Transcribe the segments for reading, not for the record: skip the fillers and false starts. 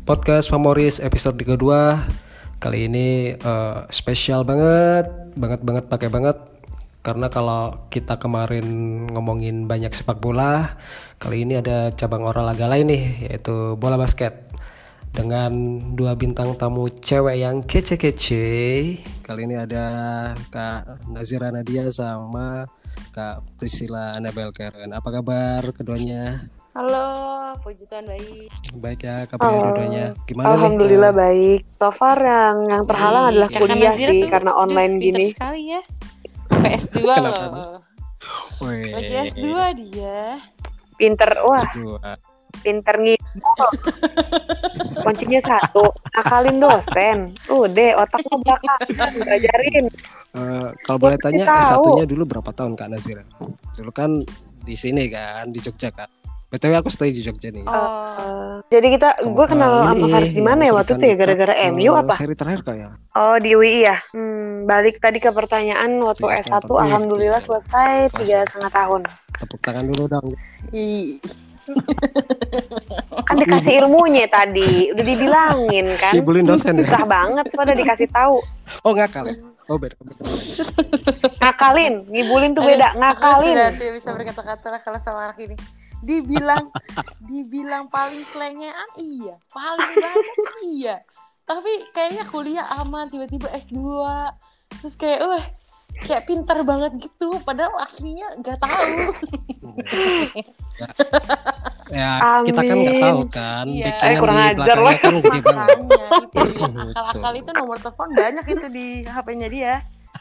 Podcast Famoris episode kedua. Kali ini spesial banget pakai banget. Karena kalau kita kemarin ngomongin banyak sepak bola, kali ini ada cabang olahraga lain nih, yaitu bola basket. Dengan dua bintang tamu cewek yang kece-kece. Kali ini ada Kak Nazira Nadia sama Kak Priscilla Anabel Karen. Apa kabar keduanya? Halo, puji Tuhan baik. Baik ya, kabarnya keduanya. Gimana Alhamdulillah nih? baik. So far yang terhalang adalah kuliah sih karena online gini. Sekali ya. PS2 loh. Wih. Lagi S2 dia. Pinter, wah, Dua. pinter ngibul. Kuncinya satu, akalin dosen. Udah, otaknya belakangan, belajarin. Kalau boleh tanya, Tahu. S1-nya dulu berapa tahun Kak Nazira? Dulu kan di sini kan, di Jogja Kak. BTW aku stay di Jogja nih. Jadi gue kenal sama Faris di mana ya waktu itu ya, gara-gara MU apa? Seri terakhir Kak ya. Oh, di UI ya. Balik tadi ke pertanyaan waktu 3,5 S1, tahun. alhamdulillah selesai Kelas 3,5 tahun. Tepuk tangan dulu dong. Kan dikasih ilmunya tadi, udah dibilangin kan. Ngibulin dosen ya? Susah banget pada dikasih tahu. Oh ngakal. Oh beda. Ngakalin, ngibulin tuh beda, Aku ngakalin. sudah tidak bisa berkata-kata lah kalau sama anak ini. Dibilang paling selengean iya, paling banyak iya. Tapi kayaknya kuliah aman, tiba-tiba S2. Terus kayak pintar banget gitu, padahal aslinya nggak tahu. Ya, kita kan nggak tahu kan. Iya. Bikinan Kurang di ajar belakangnya loh. kan gede banget. Makanya itu akal-akal itu nomor telepon banyak itu di HP-nya dia.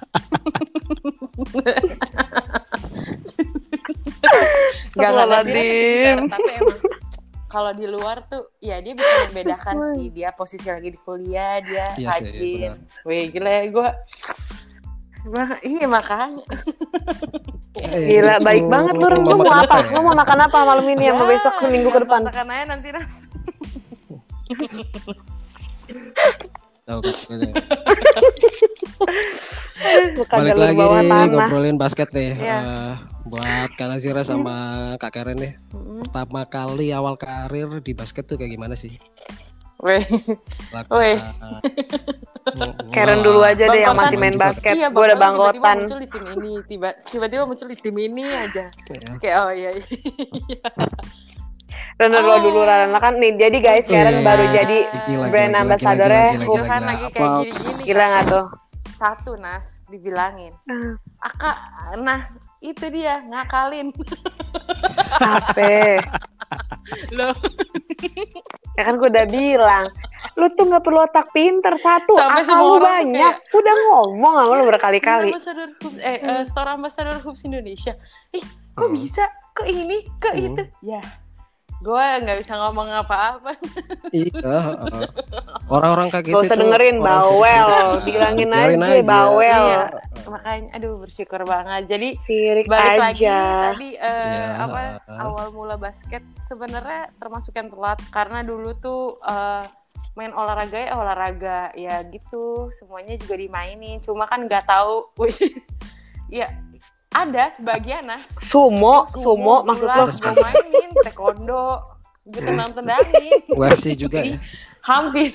Gak ada pintar, tapi emang kalau di luar tuh ya dia bisa membedakan sih, dia posisi lagi di kuliah, dia Iya sih, rajin. benar. Wih gila ya gue. Iya makanya. Gila, baik banget lu. Lu mau apa? Lu mau makan apa malam ini sama besok minggu ke depan? Makan aja nanti Nas. Tahu kan. Bukan Balik jalur lagi bawah nih tanah. ngobrolin basket nih. Iya. Buat Kak Nazira sama Kak Karen nih. Pertama kali awal karir di basket tuh kayak gimana sih? Weh. Weh. Karen dulu aja deh yang masih main basket. Iya, Gue udah Bang Kotan bangkotan. muncul di tim ini, tiba-tiba muncul di tim ini aja. Terus kayak iya. Bener lo dulu Rana kan nih. Jadi guys, Karen baru jadi Gila, brand gila, ambassador-nya. Gue kan lagi kayak Apa? gini-gini. Gila nggak tuh? Satu Nas dibilangin. Aka, nah itu dia ngakalin. Capek. Loh. Ya kan gue udah bilang, lu tuh nggak perlu otak pinter, satu Sampai akal semua lu orang tuh banyak. Udah ngomong sama lu berkali-kali. Ambassador Hoops, Store Ambassador Hoops Indonesia. Kok bisa? Kok ini? Kok itu? Ya, gue nggak bisa ngomong apa-apa. Iya. Orang-orang kayak gitu. Gak usah tuh dengerin, orang bawel. sirik-sirik. Bilangin Biarin aja, bawel. Iya, makanya aduh bersyukur banget. Jadi Sirik balik lagi aja. tadi Iya. awal mula basket sebenarnya termasuk yang telat karena dulu tuh main olahraga ya gitu, semuanya juga dimainin, cuma kan nggak tahu. Ya ada sebagian Sumo maksud lo? gue mainin taekwondo, gue tendang-tendangin. UFC juga ya. Hampir.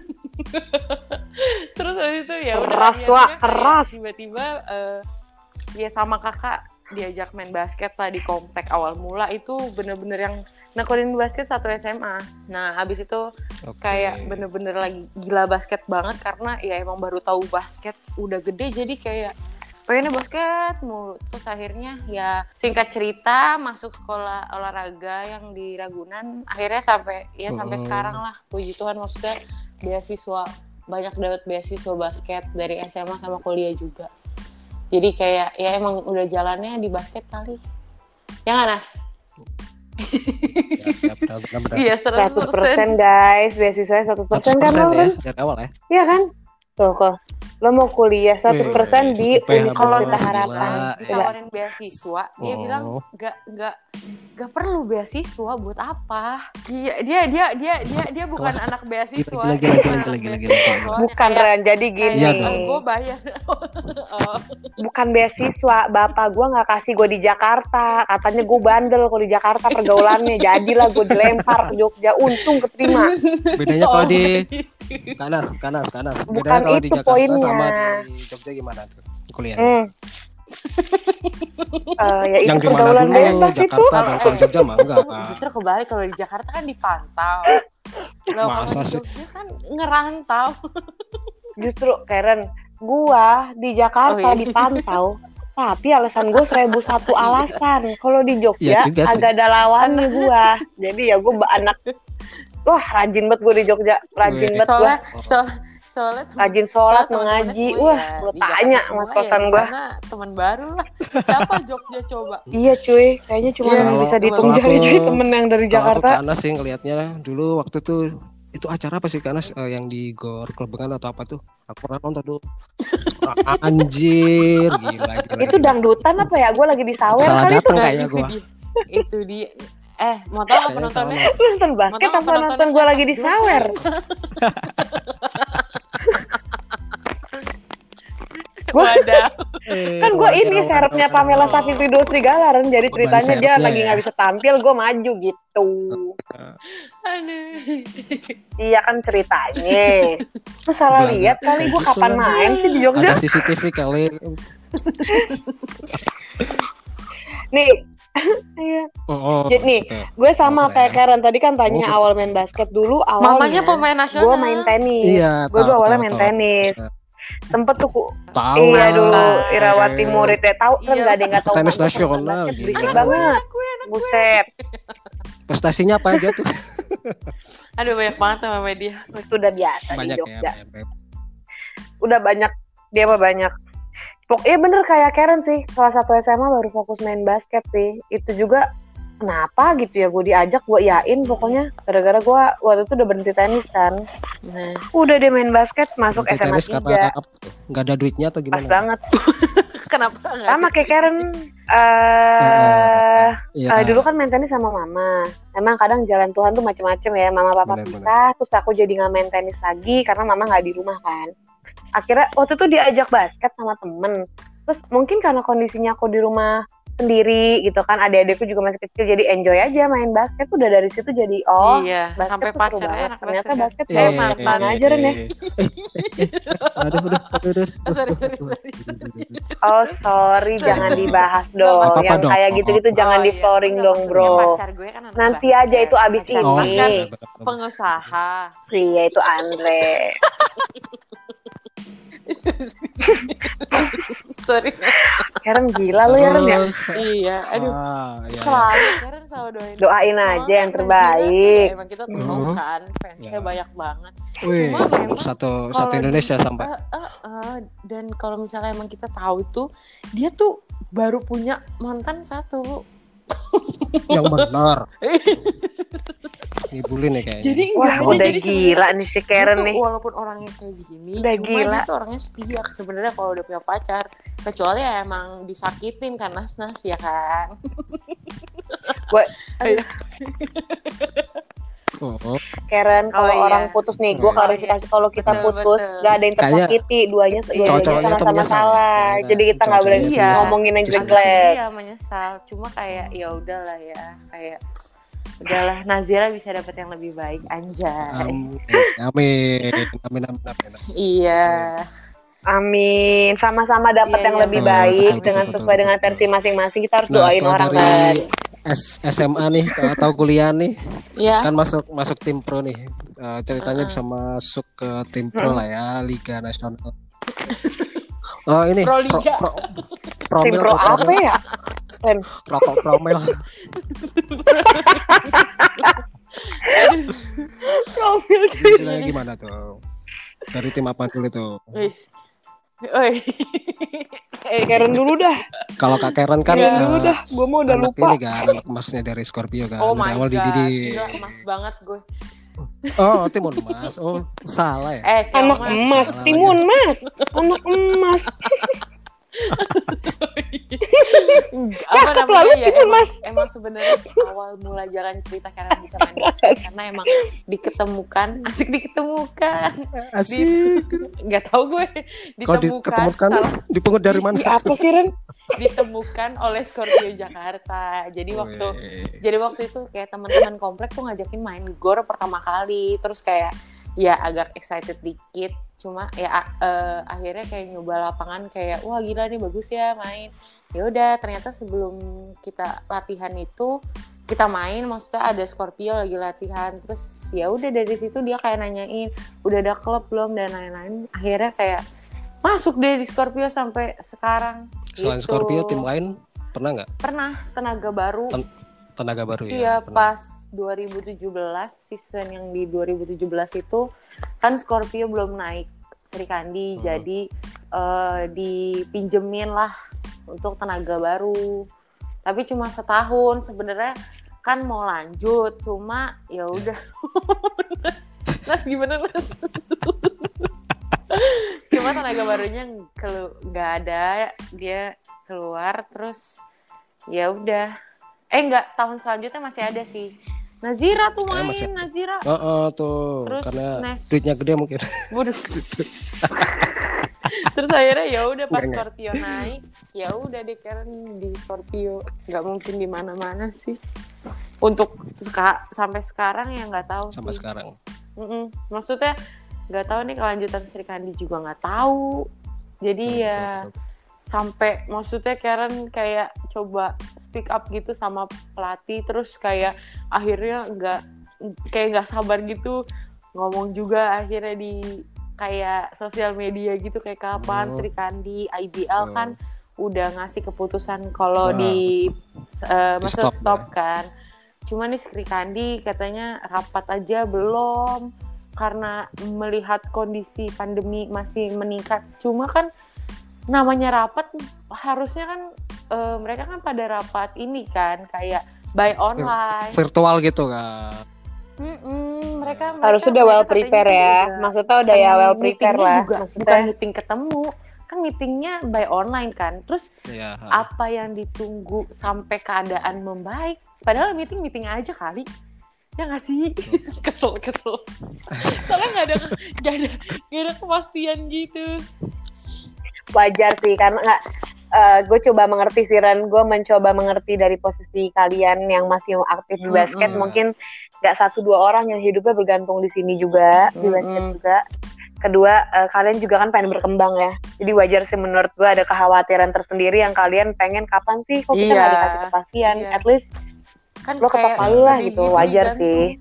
Terus habis itu ya udah Keras, akhirnya Wak, kayak keras. tiba-tiba ya sama kakak diajak main basket lah di komplek. Awal mula itu bener-bener yang nekunin basket satu SMA. Nah habis itu kayak bener-bener lagi gila basket banget karena ya emang baru tahu basket udah gede, jadi kayak pengennya basket mulu. Terus akhirnya ya singkat cerita masuk sekolah olahraga yang di Ragunan, akhirnya sampai sekarang lah, puji Tuhan, maksudnya beasiswa, banyak dapat beasiswa basket dari SMA sama kuliah juga. Jadi kayak ya emang udah jalannya di basket kali. Ya nggak Nas? Ya, benar-benar. Iya 100% guys, beasiswanya 100% kan lo ya, kan? dari awal ya. Iya kan? Tuh kok. Lo mau kuliah 100% di SPH Universitas bos, Harapan. gila. Ditawarin beasiswa, dia bilang nggak perlu beasiswa buat apa? Dia bukan Kelas. anak beasiswa. Gila. Bukan Ren, jadi gini. Iya dong. Gue bayar. Bukan beasiswa, bapak gue nggak kasih gue di Jakarta. Katanya gue bandel kalau di Jakarta pergaulannya. Jadilah gue dilempar ke Jogja. Untung keterima. Bedanya kalau di Kanas. Bukan Bedanya kalau di itu Jakarta poinnya. sama di Jogja gimana tuh kuliah? Ya itu Yang gimana pergaulan dulu bebas itu. Jakarta dong, kalau Jogja mah enggak. Justru kebalik, kalau di Jakarta kan dipantau. Kalau Masa di sih? Jogja kan ngerantau. Justru Karen, gua di Jakarta Oh, iya. dipantau. Tapi alasan gue 1001 alasan. Kalau di Jogja Iya juga sih. agak ada lawannya gua. Jadi ya gue anak wah rajin banget gue di Jogja. Rajin banget gua. Soalnya Rajin sholat, teman-temannya mengaji. semua Wah, ya lu di tanya Jakarta mas semua kosan di gua. sana teman baru lah. Siapa Jogja coba? Iya cuy, kayaknya cuma Iya, bisa kalau- dihitung kalau jari cuy temen yang dari Kalau aku Jakarta. ke Anas sih ngelihatnya dulu waktu itu acara apa sih Kanas yang di Gor Klebengan atau apa tuh? Aku pernah nonton tuh. Anjir, gila. Itu dangdutan apa ya? Gue lagi di Sawer Salah kali itu. datang kayaknya gua. Itu dia. Mau tahu apa Kayaknya penontonnya? salah. Lu nonton basket Mau tahu apa apa nonton nontonnya gue siapa? lagi di Sawer? Wadah. Kan gue ini serepnya Pamela Safitri Dul Serigala Ren. Jadi ceritanya dia serepnya lagi ya. nggak bisa tampil, gue maju gitu. Aduh. Iya kan ceritanya. Lu salah Belaga. lihat kali gue Gitu kapan lah. main sih di Jogja. Ada CCTV kali. Nih, iya. Oh, Jadi nih, oke. gue sama Keren. kayak Karen tadi kan tanya Oh. awal main basket dulu. Mamanya Awalnya pemain nasional. gue main tenis. Iya, Gue dulu tahu, awalnya tahu, main tahu. tenis. Sempet tuh Tahu. iya lah. dulu Irawati Murid ya tahu kan Iya. nggak ada yang nggak tahu Tenis banget nasional, tentang basket, gila. berisik banget buset Prestasinya apa aja tuh? Aduh, banyak banget sama media. itu udah biasa Banyak di ya. Jogja banyak. udah banyak dia mah banyak iya bener kayak Karen sih kelas 1 SMA baru fokus main basket sih itu juga kenapa gitu ya gue diajak gue iyain pokoknya gara-gara gue waktu itu udah berhenti tenis kan Nah, udah deh main basket masuk Berhenti SMA tenis karena 3 apa tuh? Nggak ada duitnya atau pas gimana? banget kenapa enggak? sama kayak Karen Iya. dulu kan main tenis sama mama. Emang kadang jalan Tuhan tuh macem-macem ya. Mama papa Bener-bener. pisah, terus aku jadi nggak main tenis lagi karena mama nggak di rumah kan. Akhirnya waktu itu diajak basket sama temen. Terus mungkin karena kondisinya aku di rumah sendiri gitu kan, adik-adikku juga masih kecil jadi enjoy aja main basket. Udah dari situ jadi Iya, basket sampai tuh seru pacarnya banget. anak Ternyata basket. basket Eh, mantan aja Ren ya. Aduh. Oh, sorry. Oh sorry, jangan dibahas dong. Apa-apa Yang dong. kayak gitu-gitu jangan Oh, di iya. flooring Enggak, dong maksudnya bro. pacar gue kan anak Nanti basket. aja itu abis Pacar ini. Mas kan pengusaha. Iya itu Andre. Sorry. Karen gila lu ya Ren ya. Iya, aduh. Iya. Selalu Karen selalu Doain aja Soalnya yang Nazira terbaik. tuh emang kita tahu kan fansnya Ya. banyak banget. Wih, Cuma memang satu kalau Indonesia sampai. Dan kalau misalnya emang kita tahu tuh dia tuh baru punya mantan satu. Yang benar. Dibully nih kayaknya. Jadi Wah enggak, udah jadi gila nih si dia Karen tuh nih. walaupun orangnya kayak gini, Udah cuma gila. dia tuh orangnya setia sebenarnya kalau udah punya pacar. Kecuali ya emang disakitin kan Nas ya kan. Gue Oh, Karen kalau Oh, iya. orang putus nih, gue Oh, iya. klarifikasi kalau kita Betul, putus betul. gak ada yang Kayaknya tersakiti, duanya cowok-cowoknya tuh sama-sama menyesal. salah. Iya, Jadi kita nggak boleh cowok-cowoknya tuh ngomongin yang menyesal. jelek-jelek. Iya menyesal, cuma kayak ya udahlah ya, kayak udahlah Nazira bisa dapat yang lebih baik anjay. amin. Iya. Amin, sama-sama dapat Iya, yang iya, lebih betul, baik betul, dengan betul, sesuai dengan betul. versi masing-masing. Kita harus Nah, doain setelah orang dari kan. SMA nih atau kuliah nih Iya. kan masuk tim pro nih. Ceritanya bisa masuk ke tim pro lah ya, Liga Nasional. Oh ini Pro Liga. Tim pro apa ya? Ren, Rokok Promel. profil Ceritanya gimana tuh? Dari tim apa dulu tuh? Wih. Oi. Karen dulu dah. Kalau Kak Karen kan Karen dulu dah. Gue mau udah anak lupa. ini kan, anak emasnya dari Scorpio kan. Oh Dari my awal god, dididik. gila emas banget gue. Oh, Timun Mas. Oh, salah ya. Anak emas, Timun Mas. Anak emas. Apa namanya ya, emang sebenarnya sih awal mula jalan cerita karena bisa main basket karena emang diketemukan nggak tahu gue ditemukan dipungut dari mana? Apa sih Ren? Ditemukan oleh Scorpio Jakarta. Jadi waktu itu kayak teman-teman komplek tuh ngajakin main gor pertama kali, terus kayak ya agak excited dikit, cuma ya akhirnya kayak nyoba lapangan kayak wah gila nih bagus ya main. Ya udah ternyata sebelum kita latihan itu kita main, maksudnya ada Scorpio lagi latihan, terus ya udah dari situ dia kayak nanyain udah ada klub belum dan lain-lain. Akhirnya kayak masuk deh di Scorpio sampai sekarang. Selain gitu. Scorpio tim lain pernah nggak? Pernah, Tenaga Baru. Tenaga Baru ya. Iya, pas 2017 season yang di 2017 itu kan Scorpio belum naik Sri Kandi, jadi dipinjemin lah untuk Tenaga Baru. Tapi cuma setahun, sebenarnya kan mau lanjut, cuma ya udah. Nas gimana Nas? Cuma Tenaga Barunya nggak ada, dia keluar, terus ya udah. Enggak, tahun selanjutnya masih ada sih. Nazira tuh main, Nazira. Tuh. Terus karena duitnya gede mungkin. Waduh. Terus akhirnya ya udah pas Scorpio naik, ya udah deh Karen di Scorpio. Nggak mungkin di mana-mana sih. Untuk sampai sekarang ya nggak tahu sampai sih. Sekarang. Maksudnya nggak tahu nih kelanjutan Sri Kandi juga nggak tahu. Jadi betul. Sampai maksudnya Karen kayak coba speak up gitu sama pelatih, terus kayak akhirnya nggak sabar gitu ngomong juga akhirnya di kayak sosial media gitu kayak kapan Sri Kandi IBL kan udah ngasih keputusan kalau masa stop kan. Cuma nih Sri Kandi katanya rapat aja belum karena melihat kondisi pandemi masih meningkat. Cuma kan namanya rapat harusnya kan mereka kan pada rapat ini kan kayak by online virtual gitu kan. Mereka harus udah well prepare ya. Maksudnya udah ya well prepare lah. Bukan meeting ketemu, kan meetingnya by online kan. Terus apa yang ditunggu sampai keadaan membaik? Padahal meeting aja kali. Ya nggak sih? Kesel. Soalnya nggak ada kepastian gitu. Wajar sih karena gue coba mengerti sih Ren, gue mencoba mengerti dari posisi kalian yang masih aktif di basket. Mungkin nggak 1-2 orang yang hidupnya bergantung di sini juga di basket juga. Kedua kalian juga kan pengen berkembang ya, jadi wajar sih menurut gue ada kekhawatiran tersendiri yang kalian pengen kapan sih kok kita nggak dikasih kepastian. At least kan lo ketok palu lah gitu, wajar sih.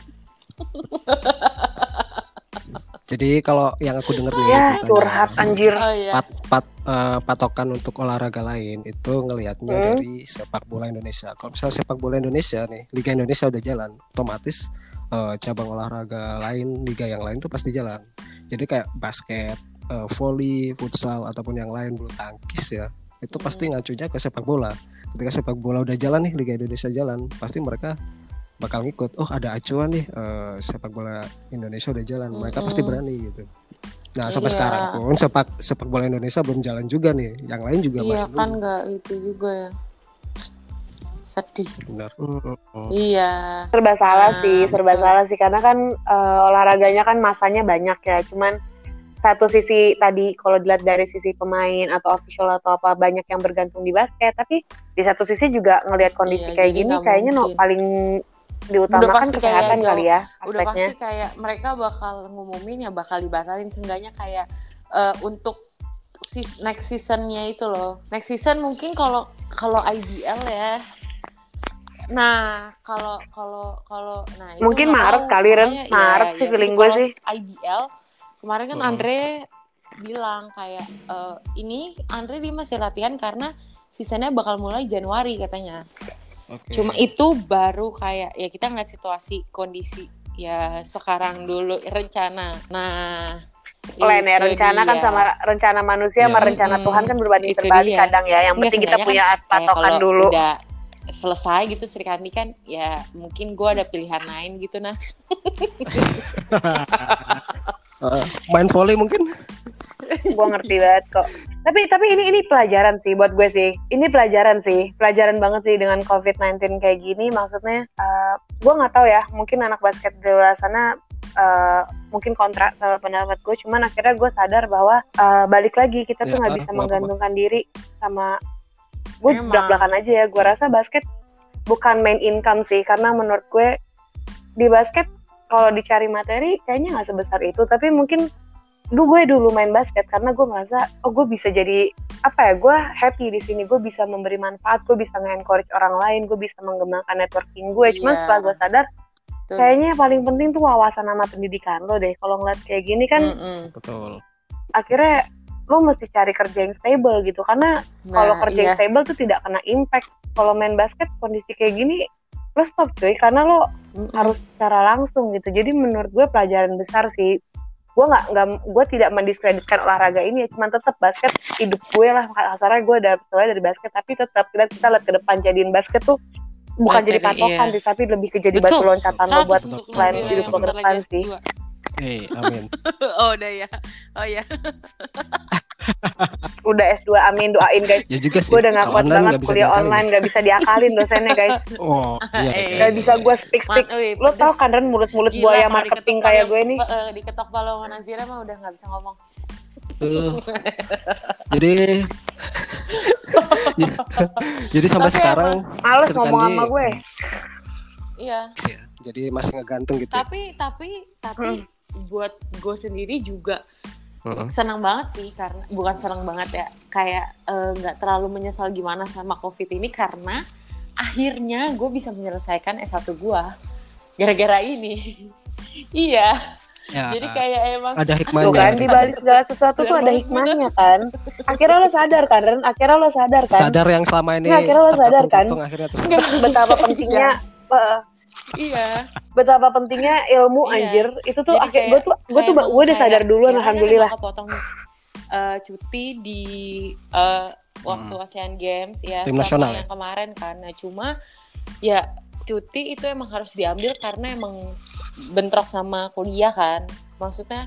Jadi kalau yang aku denger nih curhat anjir. Patokan untuk olahraga lain itu ngelihatnya dari sepak bola Indonesia. Kalau misalnya sepak bola Indonesia nih, Liga Indonesia udah jalan, otomatis cabang olahraga lain, liga yang lain tuh pasti jalan. Jadi kayak basket, volley, futsal ataupun yang lain, bulu tangkis ya, itu pasti ngacunya ke sepak bola. Ketika sepak bola udah jalan nih, Liga Indonesia jalan, pasti mereka bakal ngikut. Oh ada acuan nih, sepak bola Indonesia udah jalan, mereka pasti berani gitu. Nah sampai sekarang pun sepak bola Indonesia belum jalan juga nih, yang lain juga masih kan nggak itu juga ya, sedih. Benar. Iya. Serba salah sih karena kan olahraganya kan masanya banyak ya. Cuman satu sisi tadi kalau dilihat dari sisi pemain atau official atau apa banyak yang bergantung di basket, tapi di satu sisi juga ngelihat kondisi kayak gini kayaknya paling diutamakan kesehatan kali ya aspeknya. Udah pasti kayak mereka bakal ngumumin ya bakal dibatalin, seenggaknya kayak untuk next seasonnya itu loh. Next season mungkin kalau IBL ya. Nah kalau itu mungkin Maret kali Ren, Maret sih feeling gue sih. IBL kemarin kan Andre bilang kayak ini Andre dia masih latihan karena seasonnya bakal mulai Januari katanya. Cuma itu baru kayak ya kita ngeliat situasi kondisi ya sekarang dulu rencana. Nah lain ya rencana kan sama rencana manusia sama rencana Tuhan kan berbanding terbalik kadang ya. Yang penting kita punya patokan dulu. Udah selesai gitu Sri Kandi kan ya mungkin gue ada pilihan lain gitu Nas. Main volley mungkin? Gue ngerti banget kok. Tapi ini pelajaran sih buat gue sih. Ini pelajaran banget sih dengan COVID-19 kayak gini. Maksudnya gue nggak tahu ya, mungkin anak basket di luar sana mungkin kontra sama pendapat gue. Cuman akhirnya gue sadar bahwa balik lagi kita tuh nggak bisa menggantungkan diri sama. Gue belak-belakan aja ya. Gue rasa basket bukan main income sih, karena menurut gue di basket kalau dicari materi kayaknya nggak sebesar itu. Tapi mungkin gue dulu main basket karena gue ngerasa gue bisa jadi gue happy di sini, gue bisa memberi manfaat, gue bisa nge-encourage orang lain, gue bisa mengembangkan networking gue. Cuman setelah gue sadar kayaknya paling penting tuh wawasan sama pendidikan lo deh. Kalau ngeliat kayak gini kan betul, akhirnya lo mesti cari kerja yang stable gitu, karena kalau kerja yang stable tuh tidak kena impact. Kalau main basket kondisi kayak gini lo stop cuy, karena lo harus secara langsung gitu. Jadi menurut gue pelajaran besar sih. Gue tidak mendiskreditkan olahraga ini ya, cuman tetap basket hidup gue lah. Kasarnya gue dari basket, tapi tetap kita lihat ke depan, jadiin basket tuh bukan jadi patokan, tapi lebih ke jadi batu loncatan lo buat plan hidup lo ke depan sih. Amin. Udah ya. Udah S2, amin, doain guys. Ya juga sih. Gue udah gak kuat banget kuliah online, gak bisa diakalin dosennya guys. Gak bisa gue speak. Lo tau kan Ren, mulut-mulut buaya marketing kayak gue nih. Diketok palu sama Nazira mah udah gak bisa ngomong. Jadi sampai sekarang males ngomong sama gue. Iya. Jadi masih ngegantung gitu. Tapi buat gue sendiri juga senang banget sih, karena bukan senang banget ya, kayak nggak terlalu menyesal gimana sama COVID ini, karena akhirnya gue bisa menyelesaikan S1 gue gara-gara ini. Iya. Ya, jadi kayak emang ada hikmahnya. Tuh kan, di balik segala sesuatu tuh ada hikmahnya kan. Akhirnya lo sadar kan, Ren? Sadar yang selama ini. Akhirnya lo sadar kan? Betapa pentingnya. Iya. Betapa pentingnya ilmu anjir. Itu tuh gue udah sadar duluan, alhamdulillah. Kan potong cuti di waktu ASEAN Games ya, tim nasional yang kemarin kan. Nah, cuma ya cuti itu emang harus diambil karena emang bentrok sama kuliah kan. Maksudnya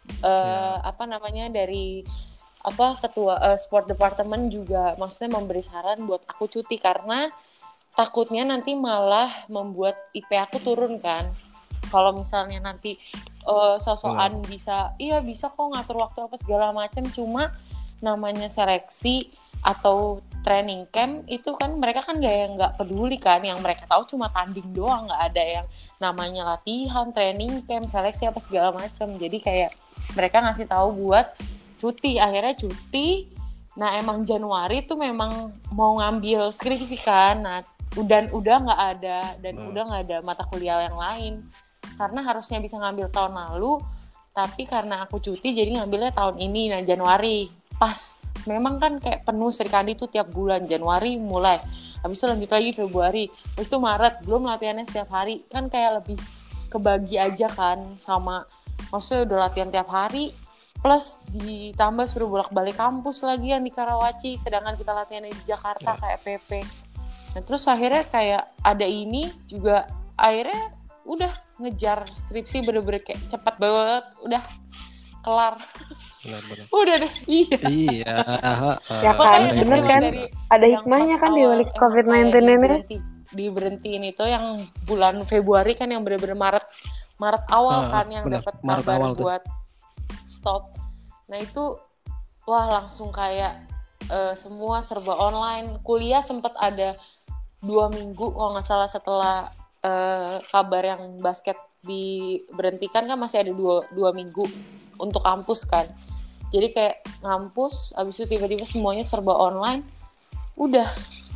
dari ketua sport department juga maksudnya memberi saran buat aku cuti, karena takutnya nanti malah membuat IP aku turun kan. Kalau misalnya nanti sosokan bisa kok ngatur waktu apa segala macam, cuma namanya seleksi atau training camp itu kan mereka kan nggak peduli kan. Yang mereka tahu cuma tanding doang, nggak ada yang namanya latihan, training camp, seleksi apa segala macam. Jadi kayak mereka ngasih tahu buat cuti, akhirnya cuti. Nah emang Januari tuh memang mau ngambil skripsi kan. Nah udah nggak ada, dan udah nggak ada mata kuliah yang lain, karena harusnya bisa ngambil tahun lalu, tapi karena aku cuti jadi ngambilnya tahun ini. Nah Januari pas memang kan kayak penuh Serikandi tuh tiap bulan. Januari mulai, habis itu lanjut lagi Februari, habis itu Maret, belum latihannya setiap hari kan, kayak lebih kebagi aja kan. Sama maksudnya udah latihan tiap hari plus ditambah suruh bolak-balik kampus lagi yang di Karawaci, sedangkan kita latihannya di Jakarta kayak PP. Nah terus akhirnya kayak ada ini juga, akhirnya udah ngejar skripsi bener-bener kayak cepat banget, udah kelar. Benar. Udah deh. Iya. Ya kan, bener kan? Ada hikmahnya kan di balik COVID-19 ini. Diberhentiin itu yang bulan Februari kan, yang bener-bener Maret awal kan yang dapat kabar buat stop. Nah itu langsung kayak semua serba online. Kuliah sempat ada 2 minggu kalau nggak salah setelah kabar yang basket diberhentikan kan, masih ada 2 minggu untuk kampus kan. Jadi kayak ngampus, abis itu tiba-tiba semuanya serba online. Udah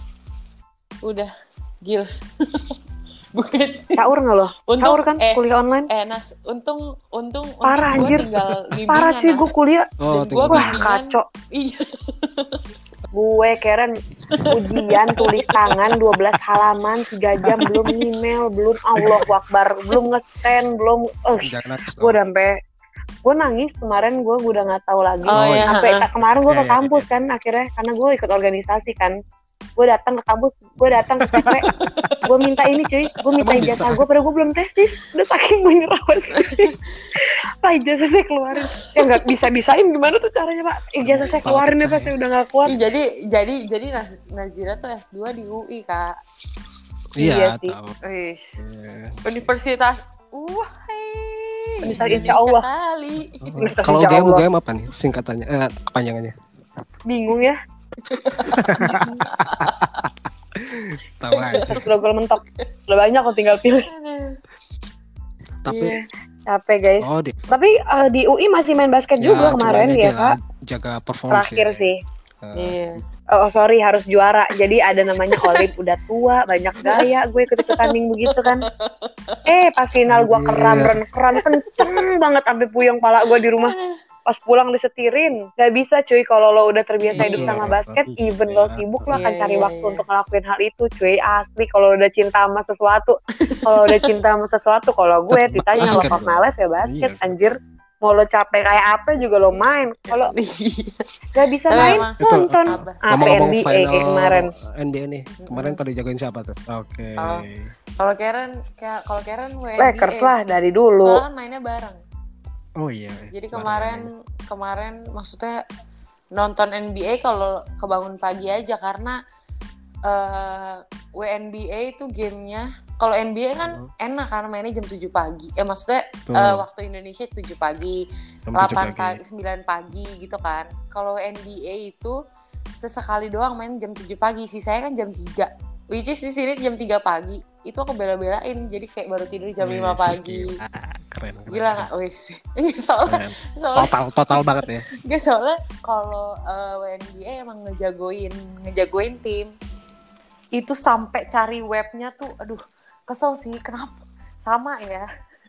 gils. Bukan. Caur nggak lo? Caur kan kuliah online? Untung parah anjir. Parah cuy, gue kuliah. Wah kacau. Iya. Gue Karen ujian tulis tangan 12 halaman 3 jam, belum email, belum Allahu Akbar, belum nge-scan, belum gue sampai gue nangis kemarin. Gue udah nggak tahu lagi sampai kemarin gue ke kampus kan akhirnya, karena gue ikut organisasi kan. gue datang ke kampus, gue datang ke TP, gue minta ini cuy, gue minta Emang ijazah bisa? gue, padahal gue belum tesis, udah saking menyerahkan. Pak ijazah saya keluarin, ya nggak bisa-bisain gimana tuh caranya Pak, ijazah saya keluarin ya Pak, saya udah nggak kuat. Ih, jadi Nazira tuh S2 di UI Kak. Iya Iya, sih. tahu. Wis. Iya. Universitas Universitas Insya Allah. kali. Universitas Kalau Insya Allah. UGM apa nih singkatannya? Kepanjangannya? Bingung ya, Tahu aja. Grogol mentok, udah banyak kok tinggal pilih. Tapi Iya, capek guys. oh Tapi di UI masih main basket juga kemarin cuman ya jaga, Kak. jaga performance Terakhir ya. sih. Iya. Oh sorry, harus juara. Jadi ada namanya Olip, udah tua, banyak gaya. Gue ikut tanding begitu kan. Pas final gue kram kenceng banget sampai puyeng pala gue di rumah. Pas pulang disetirin. Gak bisa cuy, kalau lo udah terbiasa hidup Iya. sama basket, even lo sibuk lo akan Iya, cari iya, waktu iya. untuk ngelakuin hal itu cuy. Asli, kalau udah cinta sama sesuatu, kalau gue ditanya Basket love of my life ya basket, Iya. anjir. Mau lo capek kayak apa juga lo main. Kalau gak bisa Tapi main, emang nonton. abas. Apa Ngomong-ngomong NBA final kayak kemarin. NBA nih. Kemarin pada jagain siapa tuh? Oke. Oh. Kalau Karen WNBA. Lakers lah dari dulu. Soalnya kan mainnya bareng. Oh iya. Jadi kemarin maksudnya nonton NBA kalau kebangun pagi aja karena WNBA itu gamenya, kalau NBA kan enak karena mainnya jam 7 pagi. Maksudnya Tuh. waktu Indonesia 7 pagi, Jam 8 7 pagi, 9 pagi gitu kan. Kalau NBA itu sesekali doang main jam 7 pagi, sisanya kan jam 3. Which is di sini jam 3 pagi. Itu aku bela-belain, jadi kayak baru tidur jam 5 pagi. Gila, keren. Gila nggak? Wis. soalnya Total banget ya. Gak, soalnya kalau WNBA emang ngejagoin tim itu sampai cari webnya tuh, aduh kesel sih, kenapa sama ya.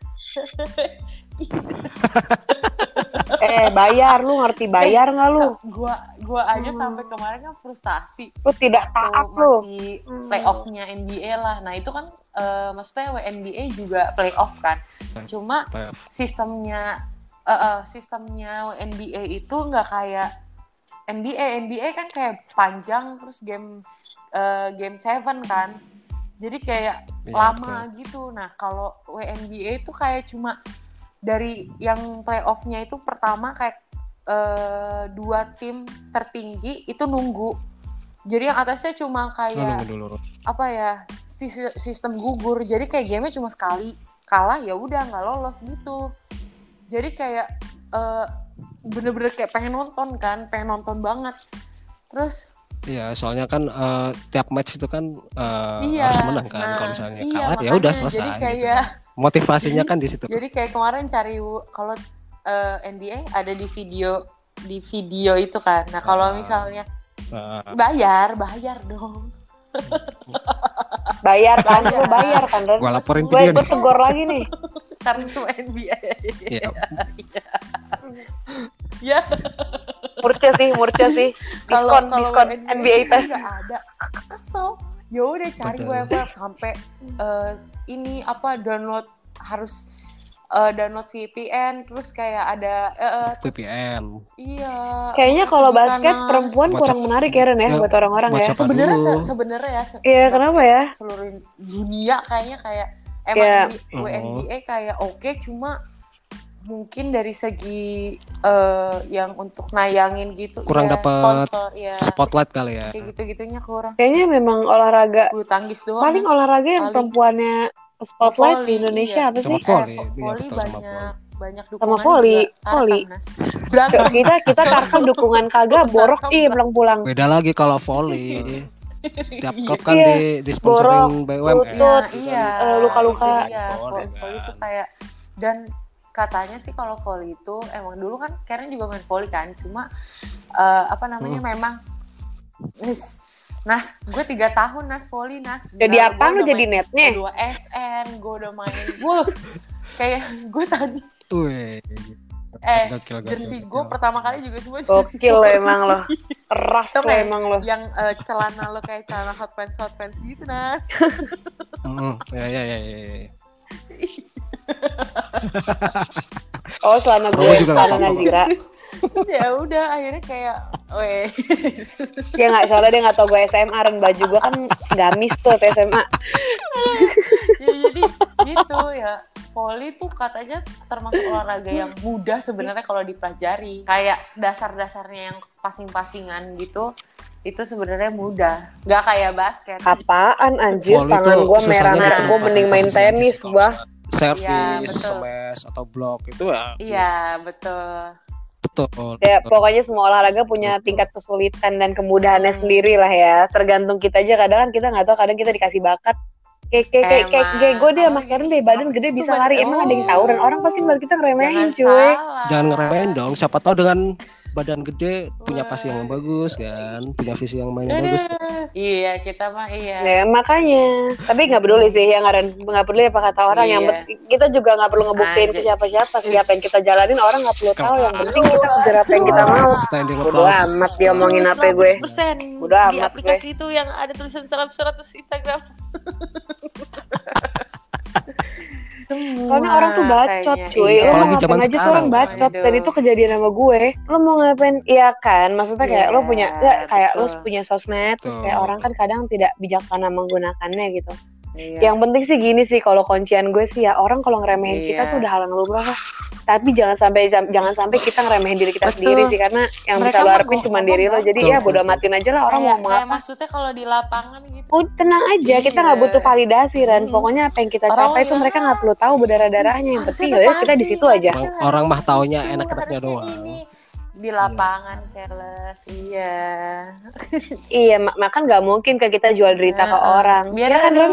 Bayar, lu ngerti bayar nggak lu? Gua aja sampai kemarin kan frustasi. Lu tidak taat Tuh lu. masih playoffnya NBA lah. Nah itu kan maksudnya WNBA juga playoff kan. Cuma sistemnya NBA itu nggak kayak NBA kan kayak panjang, terus game 7 kan, jadi kayak lama gitu. Nah kalau WNBA itu kayak cuma dari yang playoffnya itu pertama kayak 2 tim tertinggi itu nunggu, jadi yang atasnya cuma kayak apa ya, sistem gugur, jadi kayak gamenya cuma sekali kalah ya udah nggak lolos gitu. Jadi kayak bener-bener kayak pengen nonton banget. Terus iya, soalnya kan tiap match itu kan iya, harus menang kan. Kalau misalnya kalah ya udah selesai. Jadi kayak gitu. Motivasinya kan di situ. Jadi kayak kemarin cari kalau NBA ada di video itu kan. Nah kalau misalnya bayar dong. Bayar kan, lu bayar kan Ron? Gua laporin Gue video nih. tegor lagi nih. Karena cuma NBA. Iya. Ya. Murca sih. Diskon NBA Pass. Nggak ada. Kesel. Ya udah cari web sampai ini apa harus download VPN, terus kayak ada VPN. Iya. Kayaknya kalau basket Nas. perempuan kurang menarik ya Ren ya buat orang-orang ya. Sebenarnya ya. Iya, kenapa ya? Seluruh dunia kayaknya kayak emang WNBA kayak oke, cuma mungkin dari segi yang untuk nayangin gitu kurang ya, dapat sponsor ya. Spotlight kali ya. Kayak gitu-gitunya kurang. Kayaknya memang olahraga Bulu tangkis doang. paling olahraga yang perempuannya spotlight di Indonesia apa sih? Voli banyak dukungan. Sama voli. Kita Tarkam dukungan kagak, Borok pulang-pulang. Beda lagi kalau volley. Tiap klub kan di Borok, sponsoring BUMN. lutut, Iya, luka-luka. Iya, voli itu kayak, dan katanya sih kalau voli itu emang dulu kan Karen juga main voli kan, cuma memang Nas, gue 3 tahun voli. Jadi apa lu jadi netnya? Gue 2 SN, gue udah main. Kayak gue tadi. Jersey gue pertama kali juga semua jersey. Gokil emang lo. Keras lo emang lo. Yang celana lo kayak celana hot pants gitu, Nas. Ya. Oh, celana gue, celana Nazira. Ya udah, akhirnya kayak Weh. Dia nggak, soalnya dia nggak tau gue SMA, dan baju gue kan gamis tuh SMA. Ya jadi gitu ya. Voli tuh katanya termasuk olahraga yang mudah sebenarnya kalau dipelajari. Kayak dasar-dasarnya yang passing-passingan gitu, itu sebenarnya mudah. Nggak kayak basket. Apaan anjir, Volley tangan tuh gue susahnya merah-merah, di gue mending main posisi aja tenis sih kalau gua. misalnya servis, Iya, betul. smash atau block itu ya. Iya, betul. Betul. Ya betul. pokoknya semua olahraga punya tingkat kesulitan dan kemudahannya sendiri lah ya. Tergantung kita aja, kadang kan kita nggak tahu, kadang kita dikasih bakat. Kayak gue deh sama Karen deh, badan gede bisa lari, emang ada yang tahu, dan orang pasti ngeliat kita ngeremehin cuy. Jangan ngeremehin dong, siapa tahu dengan badan gede punya passing yang bagus kan, punya visi yang main yang bagus. Iya, kita mah iya. Ya makanya, tapi nggak peduli sih yang nggak peduli apa kata orang. Yang kita juga nggak perlu ngebuktiin ke siapa-siapa sih apa yang kita jalanin, orang nggak perlu tahu. Yang penting kita kejar apa yang kita mau. Bodo amat dia omongin apa gue. Bodo amat di aplikasi itu yang ada tulisan 100 Instagram. Soalnya orang tuh bacot cuy, lo mau ngapain aja tuh orang bacot. Dan itu kejadian sama gue. Lo mau ngapain, iya kan, maksudnya kayak lo punya, kayak lo punya sosmed, terus kayak orang kan kadang tidak bijaksana menggunakannya gitu. Yang penting sih gini sih, kalau kuncian gue sih ya, orang kalau ngeremehin kita tuh udah halang lumrah lah. Tapi jangan sampai kita ngeremehin diri kita sendiri sih, karena yang bisa lo harapin cuma diri lo. Jadi ya bodo amatin aja lah orang mau ngomong apa. Maksudnya kalau di lapangan gitu. Tenang aja, kita nggak butuh validasi, Ran. Pokoknya apa yang kita capai itu mereka nggak perlu tahu berdarah-darahnya. Yang penting ya kita di situ aja. Orang mah taunya enak-enaknya doang. Di lapangan Charles, iya. Iya, makan nggak mungkin kan kita jual derita ke orang. Biar kan Ran.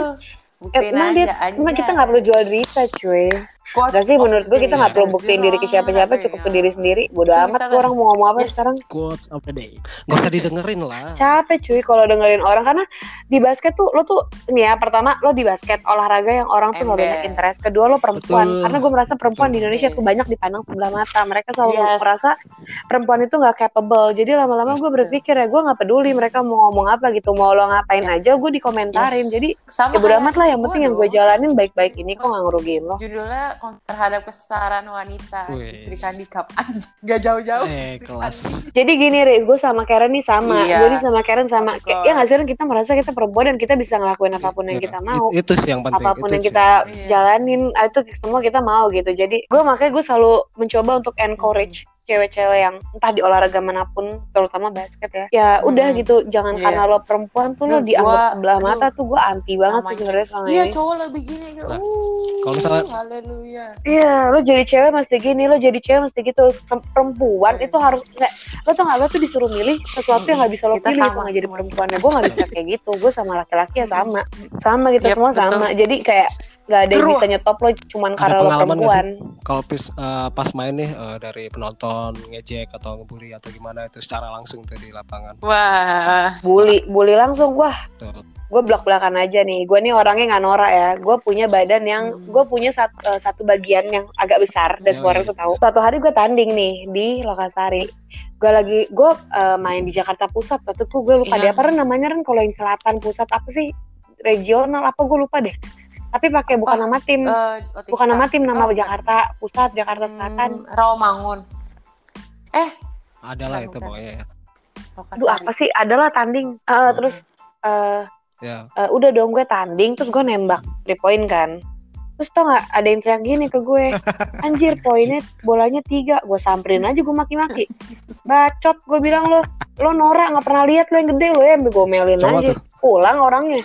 Emang kita nggak perlu jual derita, cuy. Gak sih, menurut gue kita nggak perlu buktiin diri ke siapa-siapa, cukup ke diri sendiri. Bodo amat tuh orang mau ngomong apa sekarang. Quotes of the day. Gak usah didengerin lah. Capek cuy kalau dengerin orang, karena di basket tuh lo tuh ini ya, pertama lo di basket olahraga yang orang tuh nggak banyak interest. Kedua lo perempuan. Karena gue merasa perempuan di Indonesia tuh banyak dipandang sebelah mata. Mereka selalu merasa perempuan itu nggak capable. Jadi lama-lama gue berpikir ya, gue nggak peduli mereka mau ngomong apa gitu, mau lo ngapain aja gue dikomentarin. Jadi ya bodo amat lah, yang penting yang gue jalanin baik-baik ini, kok nggak ngerugiin lo. Judulnya terhadap kesetaraan wanita, Sri Kandikap aja, gak jauh-jauh. Kelas. Jadi gini Riz, gue sama Karen nih sama, gue nih sama Karen sama, ya nggak sih, kita merasa kita perempuan dan kita bisa ngelakuin apapun yang kita mau. Itu sih yang penting. Apapun yang kita jalanin, itu semua kita mau gitu. Jadi makanya gue selalu mencoba untuk encourage cewek-cewek yang entah di olahraga manapun, terutama basket ya. Ya udah gitu, jangan karena lo perempuan tuh lo dianggap sebelah mata tuh, gue anti banget sih sebenarnya sama ini. Iya, cowok lebih gini gitu. Kalau misalnya haleluya. Iya, lo jadi cewek mesti gini, lo jadi cewek mesti gitu. Perempuan itu harus lo tuh nggak, lo tuh disuruh milih sesuatu yang nggak bisa lo pilih kalau nggak jadi perempuan. Ya gue nggak bisa kayak gitu. Gue sama laki-laki ya sama gitu, semua sama. Jadi kayak nggak ada yang bisa nyetop lo cuman karena lo perempuan. Kalau pas main nih dari penonton ngejek atau ngebully atau gimana itu secara langsung tuh di lapangan? Wah, bully langsung, wah. Gue belak-belakan aja nih. Gue nih orangnya nggak norak ya. Gue punya badan yang, gue punya satu bagian yang agak besar dan semua orang tuh tahu. Suatu hari gue tanding nih di Lokasari. Gue main di Jakarta Pusat. Waktu itu gue lupa deh apa namanya, kan kalau yang selatan pusat apa sih, regional apa gue lupa deh. Tapi pakai bukan nama tim, nama Jakarta Pusat, Jakarta Selatan. Rawamangun. Adalah itu pokoknya ya. Aduh apa sih, adalah tanding. Terus udah dong gue tanding, terus gue nembak 3 point kan. Terus tau gak ada yang teriak gini ke gue, anjir poinnya bolanya 3. Gue samperin aja, gue maki-maki, bacot. Gue bilang lo norak, gak pernah lihat lo yang gede lo ya. Gue melin aja. Pulang orangnya.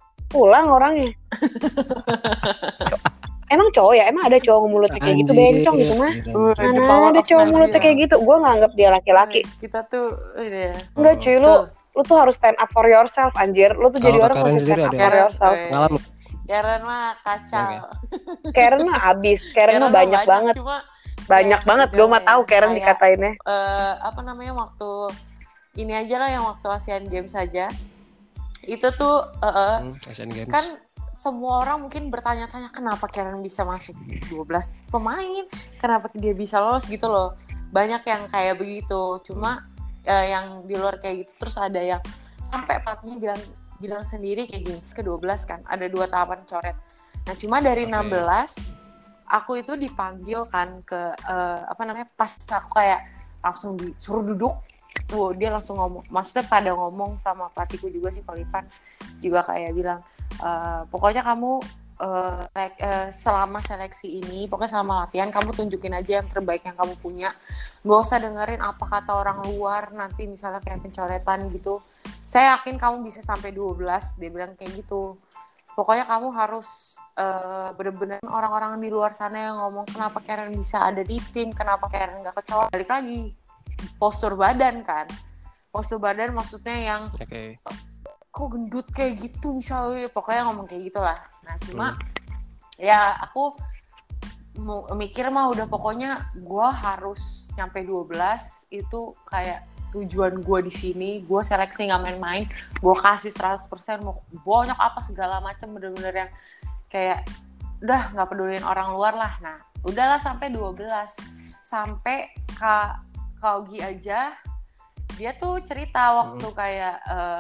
Emang cowok ya? Emang ada cowok mulutnya kayak gitu, bencong gitu mah? Mana ada cowok mulutnya kayak gitu? Gue nganggap dia laki-laki. Kita tuh enggak cuy, lu tuh harus stand up for yourself, anjir. Lu tuh jadi orang harus stand up for yourself. Karen mah kacau. Karen mah abis. Karen mah banyak banget. Banyak banget. Gue mah tahu Karen dikatainnya. Apa namanya, waktu ini aja lah, yang waktu Asian Games aja. Itu tuh Asian Games. Kan semua orang mungkin bertanya-tanya kenapa Karen bisa masuk 12 pemain, kenapa dia bisa lolos gitu loh. Banyak yang kayak begitu. Cuma yang di luar kayak gitu, terus ada yang sampai pelatihnya bilang sendiri kayak gini, ke-12 kan ada 2 tahapan coret. Nah cuma dari 16 aku itu dipanggil kan ke pas aku kayak langsung disuruh duduk dia langsung ngomong, maksudnya pada ngomong sama pelatihku juga sih, Kolipan juga kayak bilang, pokoknya kamu selama seleksi ini, pokoknya selama latihan kamu tunjukin aja yang terbaik yang kamu punya, gak usah dengerin apa kata orang luar, nanti misalnya kayak pencoretan gitu, saya yakin kamu bisa sampai 12, dia bilang kayak gitu. Pokoknya kamu harus bener-bener orang-orang di luar sana yang ngomong kenapa Karen bisa ada di tim, kenapa Karen gak kecolok, balik lagi postur badan kan, postur badan maksudnya yang kok gendut kayak gitu misalnya, pokoknya ngomong kayak gitulah. Nah cuma ya aku mikir mah udah pokoknya gue harus nyampe 12, itu kayak tujuan gue di sini, gue seleksi nggak main-main, gue kasih 100%, mau banyak apa segala macam, bener-bener yang kayak udah nggak pedulin orang luar lah. Nah udahlah sampai 12, sampai Kak Ogi aja, dia tuh cerita waktu kayak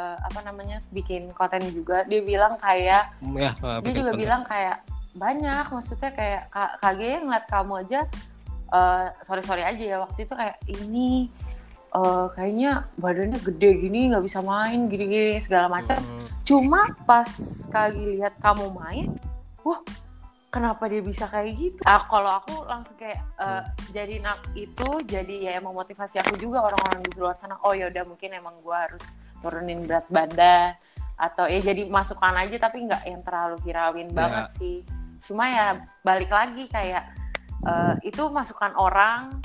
bikin konten juga, dia bilang kayak dia juga bilang kayak banyak, maksudnya kayak KG yang ngeliat kamu aja sorry aja ya waktu itu kayak ini kayaknya badannya gede gini, nggak bisa main gini-gini segala macam. Cuma pas KG lihat kamu main, wah kenapa dia bisa kayak gitu? Kalau aku langsung kayak jadiin itu jadi ya emang motivasi aku juga, orang-orang di luar sana. Oh ya udah mungkin emang gue harus turunin berat badan, atau ya jadi masukan aja tapi nggak yang terlalu viralin banget sih. Cuma ya balik lagi kayak itu masukan orang.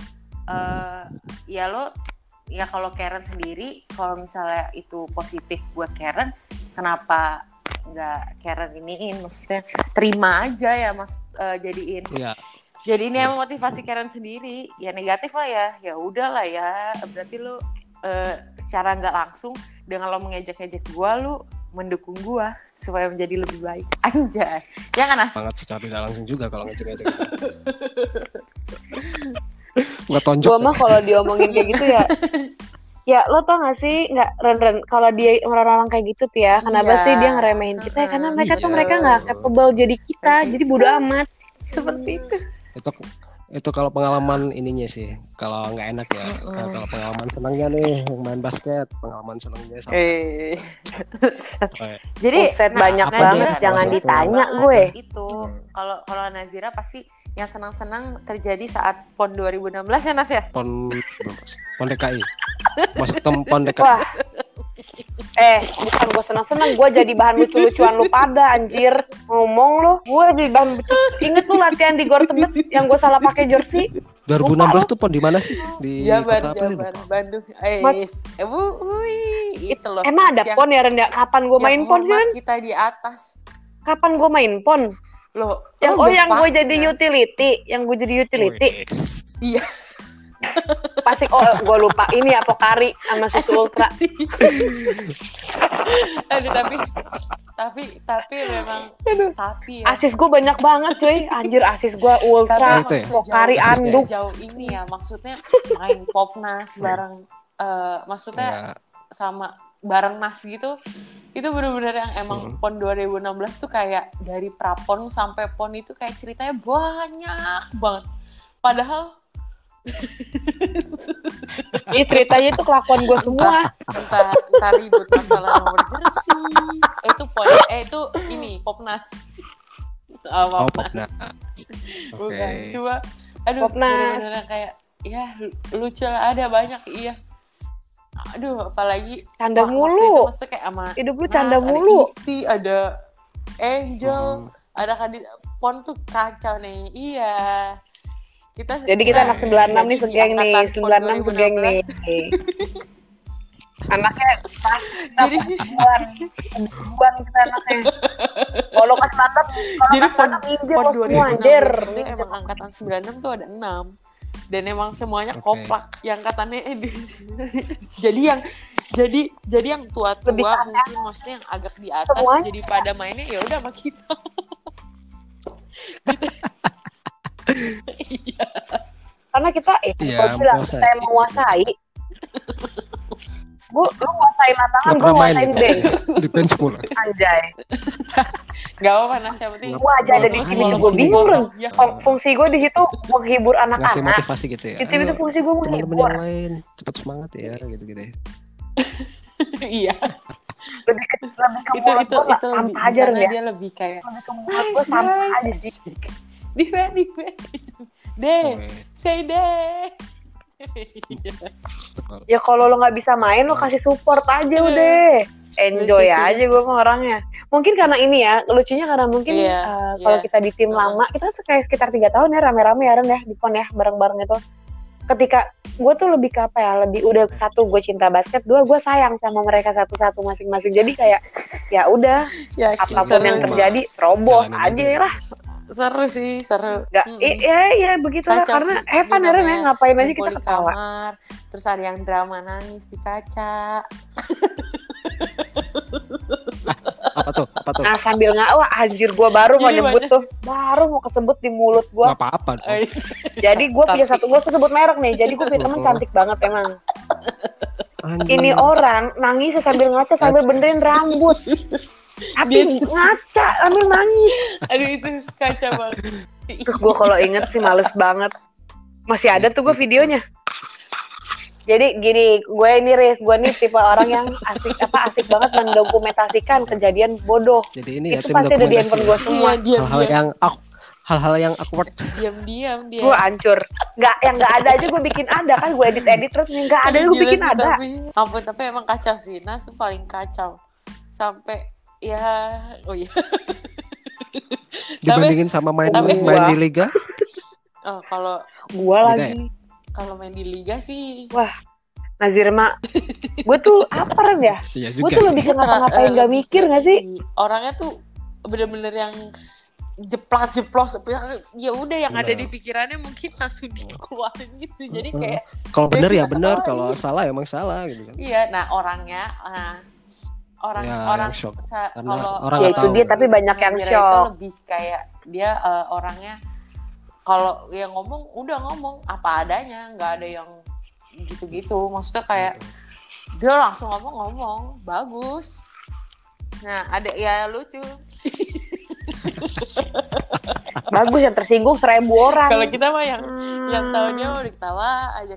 Ya lo ya kalau Karen sendiri, kalau misalnya itu positif buat Karen, kenapa nggak Karen iniin, maksudnya terima aja ya jadiin. Jadi ini emang motivasi Karen sendiri. Ya negatif lah ya udahlah ya, berarti lu secara nggak langsung dengan lo mengejek-ejek gua, lu mendukung gua supaya menjadi lebih baik. Anjay, ya kan As? Sangat secara tidak langsung juga kalau ngejek-ngejek itu. Nggak tonjok. Gua mah kalau diomongin kayak gitu ya lo tau gak sih, nggak Ren kalau dia orang-orang kayak gitu tuh ya, kenapa sih dia ngeremehin kita ya, karena mereka nggak capable jadi kita, jadi bodo amat seperti itu. Itu kalau pengalaman ininya sih, kalau nggak enak ya. Kalau pengalaman senangnya nih main basket, pengalaman senangnya sama. Jadi banyak banget, jangan ditanya gue. Itu kalau Nazira pasti yang senang-senang terjadi saat PON 2016 ya Nas ya? PON DKI. Masuk PON DKI. Wah. Bukan gue senang-senang, gue jadi bahan lucu-lucuan lu pada, anjir. Ngomong lu, gue di bahan lucu. Inget lu latihan di Gor Tebet yang gue salah pakai jersey? 2016 tuh PON di mana sih? Di kota apa sih? Bandung. Itu loh. Emang ada PON ya, Ren? Kapan gue main PON sih, Ren? Kita di atas. Kapan gue main PON? Loh, yang gue jadi utility, Iya. Pasti gue lupa ini ya Pokari sama susu Ultra. Aduh tapi memang tapi ya. Asis gue banyak banget cuy, anjir asis gue Ultra, Pokari anduk. Jauh ini ya, maksudnya main Popnas bareng, maksudnya sama bareng Nas gitu. Itu benar-benar yang emang PON 2016 tuh kayak dari prapon sampai PON itu kayak ceritanya banyak banget. Padahal ceritanya itu kelakuan gue semua. Entah ribut masalah nomor jersey. Itu PON, itu ini Popnas. Popnas. Bukan, cuma aduh benar-benar kayak ya lucu lah, ada banyak iya. Aduh, apalagi canda mulu. Maksudnya kayak sama hidup lu canda mulu. Ada Iti, ada Angel, ada Kadit. PON tuh kacau nih. Iya. Jadi kita anak 96 nih segeng nih. 96 segeng nih. Anaknya jadi buan kita anaknya. Kalau pas mantap, jadi PON 2016 itu emang angkatan 96 tuh ada 6. Dan emang semuanya koplak, yang katanya jadi yang tua-tua mungkin, maksudnya yang agak di atas semuanya. Jadi pada mainnya ya udah sama kita. Gitu. Iya. Karena kita gue bilang kita yang menguasai. Lu nguasain lapangan, gue nguasain bench. Di bench mulu. Anjay. Gak apa-apa Nas, yang penting Gua aja ada di sini gue bingung Ren. Fungsi gue di situ menghibur ngasih anak-anak. motivasi gitu ya. Di tim itu fungsi gue Teman-teman menghibur. yang lain cepat semangat ya gitu-gitu. iya Lebih ke itu mulut gue nggak lebih sampah di aja sana Ren ya. dia lebih kayak Lebih ke mulut gue sampah aja sih. defend deh say deh. Betul. Ya kalau lo nggak bisa main lo kasih support aja udah. Enjoy Lucu sih. aja gue mah orangnya. Mungkin karena ini ya, lucunya karena mungkin kalau kita di tim lama, kita kayak sekitar 3 tahun ya rame-rame ya Ren ya di PON ya bareng-bareng itu. Ketika gue tuh lebih ke apa ya, lebih udah satu gue cinta basket, dua gue sayang sama mereka satu-satu masing-masing. Jadi kayak ya udah ya, apapun yang terjadi terobos Jalanin aja lah. seru sih seru. Nggak, iya begitulah Kacau karena sih. Evan Jadi ya Ren ya namanya ngapain aja kumpul kita di ketawa. kamar, terus ada yang drama nangis di kaca. Apa tuh? Nah sambil wah anjir gue baru mau Jadi nyebut banyak. tuh, baru mau kesebut di mulut gue. Gak apa-apa dong. Jadi gue punya satu, gue sebut merek nih. Jadi gue punya teman cantik banget emang. Anjing. Ini orang nangis sambil ngaca sambil benerin rambut. Tapi ngaca sambil nangis. Aduh itu kaca banget. Terus gue kalau inget sih males banget. Masih ada tuh gue videonya. Jadi gini, gue nih tipe orang yang asik banget mendokumentasikan kejadian bodoh. Jadi ini ya Itu tim pasti ada di handphone gue dokumentasi. semua. Hal-hal yang awkward. Diam dia. Gue hancur. Yang nggak ada aja gue bikin ada kan, gue edit terus yang nggak ada gue Gila bikin sih, ada. Tapi emang kacau sih. Nas tuh paling kacau. Sampai ya Dibandingin sama main di liga. Oh, kalau Gue lagi. Kalau main di liga sih, Wah, Nazir mak, gue tuh apa Ren ya? Iya Gue juga tuh sih. lebih ke ngapa-ngapain gak mikir gak sih? Orangnya tuh bener-bener yang jeplos. Ya udah yang ada di pikirannya mungkin langsung dikeluarin gitu. Jadi kayak Kalau benar ya benar, kalau salah emang salah gitu kan. iya, nah orangnya orang Karena kalau orang Ya nggak itu tahu. dia, tapi banyak yang Nazira shock. itu lebih kayak dia orangnya kalau yang ngomong udah ngomong apa adanya, nggak ada yang gitu-gitu. Maksudnya kayak dia langsung ngomong bagus. Nah ada ya lucu. Bagus, yang tersinggung 1000 orang. Kalau kita mah yang tahunya mau ketawa aja.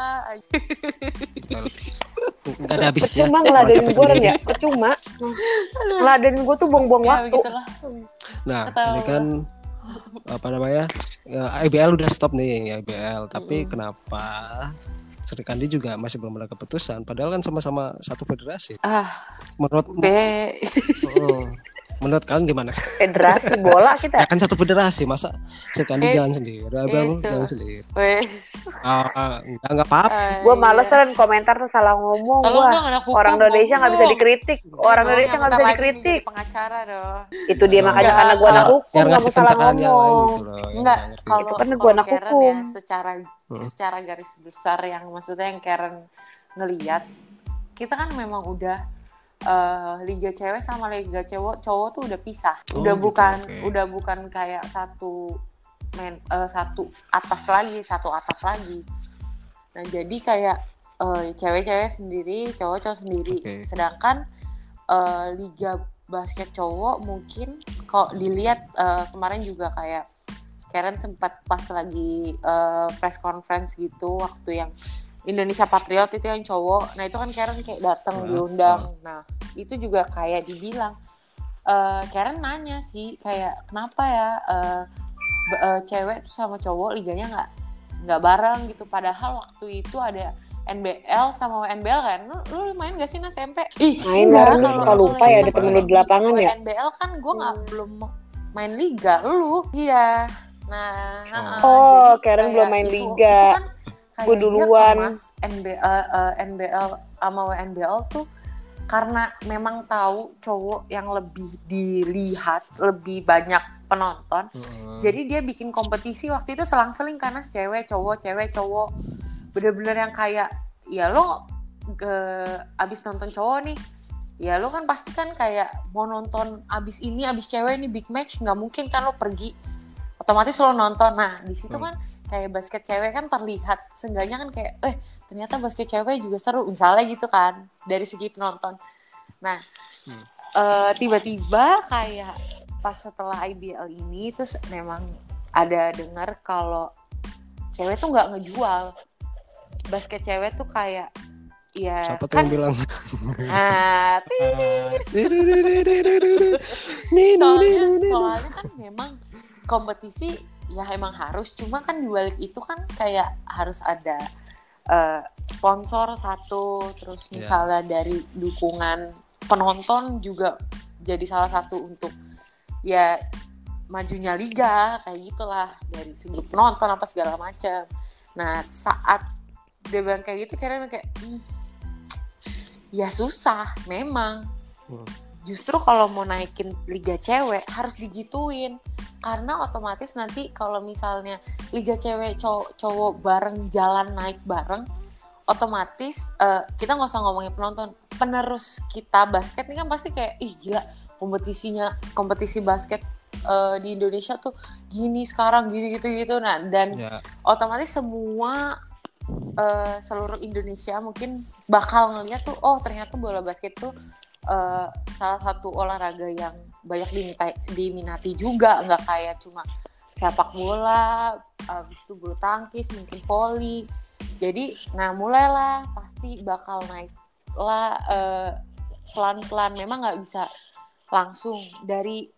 Nggak ada habisnya. Cuma ngeladenin gue Ren ya, cuma ngeladenin gue tuh buang-buang Ya waktu. begitulah. Nah, Ketawa. ini kan apa namanya? IBL udah stop nih IBL, tapi kenapa Sri Kandi juga masih belum ada keputusan, padahal kan sama-sama satu federasi. Menurut menurut kalian gimana? Federasi bola kita. Ya kan satu federasi, masa Sri Kandi jalan sendiri, IBL jalan sendiri. Enggak apa-apa. Gue males Ren komentar tuh salah ngomong. Orang Indonesia nggak bisa dikritik. Orang Indonesia nggak bisa dikritik. Pengacara dong. Itu dia makanya karena gue anak hukum Yang nggak ngasih mau salah pencerahan yang lain ngomong. gitu loh. Enggak, kalau Itu kan gue anak Karen hukum. ya secara garis besar yang maksudnya yang Karen ngelihat, kita kan memang udah liga cewek sama liga cowok tuh udah pisah. Udah bukan kayak satu atap lagi. Nah, jadi kayak cewek-cewek sendiri, cowok-cowok sendiri. Sedangkan liga basket cowok mungkin kok dilihat kemarin juga kayak Karen sempat pas lagi press conference gitu waktu yang Indonesia Patriot itu yang cowok. Nah, itu kan Karen kayak datang diundang. Nah, itu juga kayak dibilang Karen nanya sih kayak kenapa ya cewek tuh sama cowok liganya nggak bareng gitu, padahal waktu itu ada NBL sama WNBL kan. Lu main gak sih Nas SMP? Main lah, lu suka lupa ya ada temen lu di lapangan ya. WNBL kan gue belum main liga, lu. Iya. Nah, Karen belum main liga. Gue duluan. NBL sama WNBL tuh karena memang tahu cowok yang lebih dilihat, lebih banyak penonton. Jadi dia bikin kompetisi waktu itu selang-seling karena cewek cowok. Bener-bener yang kayak ya lo abis nonton cowok nih, ya lo kan pasti kan kayak mau nonton abis cewek nih big match, nggak mungkin kan lo pergi, otomatis lo nonton. Nah di situ kan kayak basket cewek kan terlihat, seenggaknya kan kayak ternyata basket cewek juga seru misalnya gitu kan dari segi penonton. Nah tiba-tiba kayak pas setelah IBL ini terus memang ada dengar kalau cewek tuh nggak ngejual basket cewek tuh kayak ya Siapa tuh kan yang bilang? soalnya kan memang kompetisi ya emang harus, cuma kan dibalik itu kan kayak harus ada sponsor satu, terus misalnya dari dukungan penonton juga jadi salah satu untuk ya majunya liga kayak gitulah, dari segi penonton apa segala macam. Nah saat dia bilang kayak gitu karena kayak ya susah memang. Justru kalau mau naikin liga cewek harus digituin, karena otomatis nanti kalau misalnya liga cewek cowok bareng jalan naik bareng, otomatis kita nggak usah ngomongin penonton, penerus kita basket ini kan pasti kayak ih gila kompetisi basket di Indonesia tuh gini sekarang gini gitu. Nah dan otomatis semua seluruh Indonesia mungkin bakal ngeliat tuh oh ternyata bola basket tuh salah satu olahraga yang banyak diminati juga, nggak kayak cuma sepak bola, habis itu bulu tangkis, mungkin voli. Jadi, nah mulailah pasti bakal naik lah pelan-pelan. Memang nggak bisa langsung dari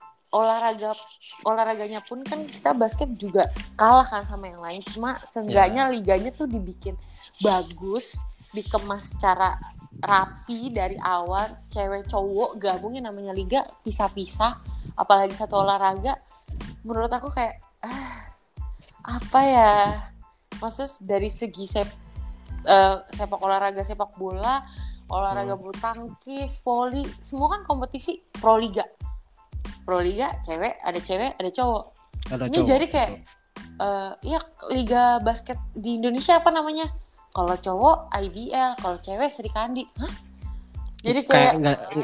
olahraganya pun kan kita basket juga kalah kan sama yang lain. Cuma seenggaknya liganya tuh dibikin bagus, dikemas secara rapi dari awal, cewek cowok gabungin namanya liga pisah-pisah, apalagi satu olahraga. Menurut aku kayak apa ya, maksudnya dari segi sepak olahraga, sepak bola, olahraga bulu tangkis, voli, semua kan kompetisi pro liga cewek ada cowok. Ini jadi kayak ya liga basket di Indonesia apa namanya? Kalau cowok IBL, kalau cewek Sri Kandi. Hah? Jadi kayak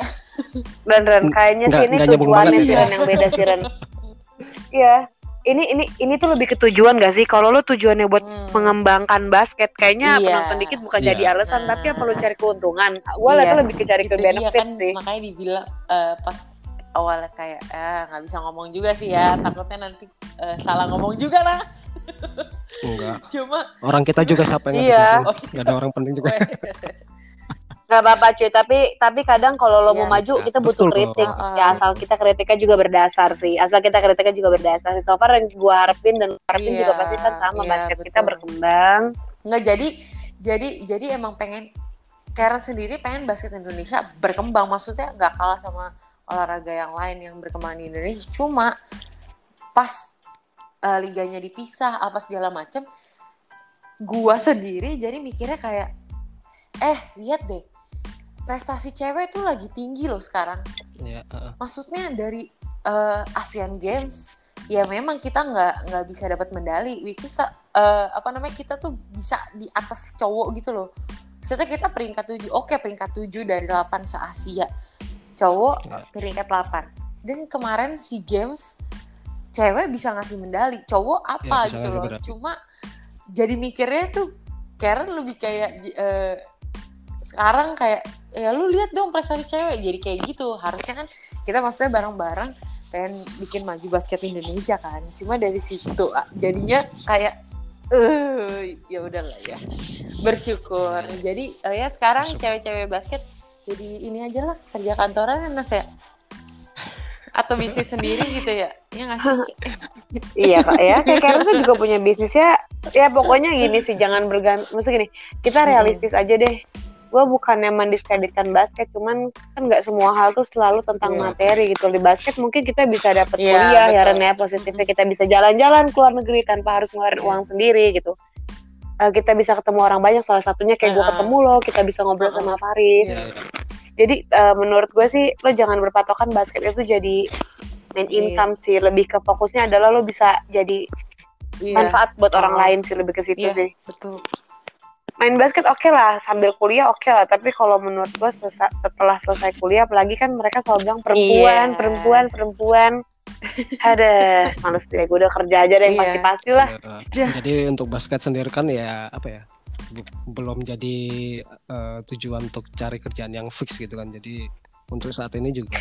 Ren kayaknya sih ini tujuannya sih Ren yang beda sih Ren. Iya. Ini tuh lebih ke tujuan gak sih? Kalau lo tujuannya buat mengembangkan basket, kayaknya penonton dikit bukan jadi alasan, tapi apa lo cari keuntungan? Gue liatnya lebih ke cari ke benefit kan, sih. Makanya dibilang pas awalnya kayak nggak bisa ngomong juga sih ya, takutnya nanti salah ngomong juga lah. Enggak. Cuma orang kita juga siapa yang nggak ada orang penting juga. Nggak apa-apa cuy, tapi kadang kalau lo mau maju kita butuh kritik. Ya asal kita kritiknya juga berdasar sih. So far yang gue harapin juga pasti kan sama, basket kita berkembang. Nggak jadi emang pengen Karen sendiri pengen basket Indonesia berkembang, maksudnya nggak kalah sama olahraga yang lain yang berkembang di Indonesia. Cuma pas liganya dipisah apa segala macem, gua sendiri jadi mikirnya kayak lihat deh, prestasi cewek tuh lagi tinggi loh sekarang. Maksudnya dari Asian Games ya memang kita nggak bisa dapat medali, which is kita tuh bisa di atas cowok gitu loh. Maksudnya kita peringkat 7, peringkat 7 dari 8 se-Asia, cowok peringkat 8. Dan kemarin SEA Games cewek bisa ngasih medali, cowok apa gitu loh. Cuma jadi mikirnya tuh Karen lebih kayak sekarang kayak ya lu lihat dong prestasi cewek, jadi kayak gitu. Harusnya kan kita maksudnya bareng-bareng pengen bikin maju basket Indonesia kan. Cuma dari situ jadinya kayak ya udahlah ya, bersyukur. Jadi ya sekarang cewek-cewek basket jadi ini aja lah, kerja kantoran enak ya, atau bisnis sendiri gitu ya nggak sih? Iya kak ya, kayak Karen tuh juga punya bisnisnya. Ya pokoknya gini sih, jangan maksudnya gini, kita realistis aja deh. Gue bukannya mendiskreditkan basket, cuman kan nggak semua hal tuh selalu tentang materi gitu. Di basket mungkin kita bisa dapat kuliah ya Ren ya, positifnya kita bisa jalan-jalan ke luar negeri tanpa harus ngeluarin uang sendiri gitu. Kita bisa ketemu orang banyak, salah satunya kayak gue ketemu lo, kita bisa ngobrol sama Faris. Jadi menurut gue sih lo jangan berpatokan basket itu jadi main income sih, lebih ke fokusnya adalah lo bisa jadi manfaat buat orang lain sih, lebih ke situ sih. Betul. Main basket oke lah, sambil kuliah oke lah, tapi kalau menurut gue setelah selesai kuliah, apalagi kan mereka selalu bilang perempuan. Ada males deh, gue udah kerja aja deh, pasti lah. Jadi untuk basket sendiri kan ya apa ya, belum jadi tujuan untuk cari kerjaan yang fix gitu kan. Jadi untuk saat ini juga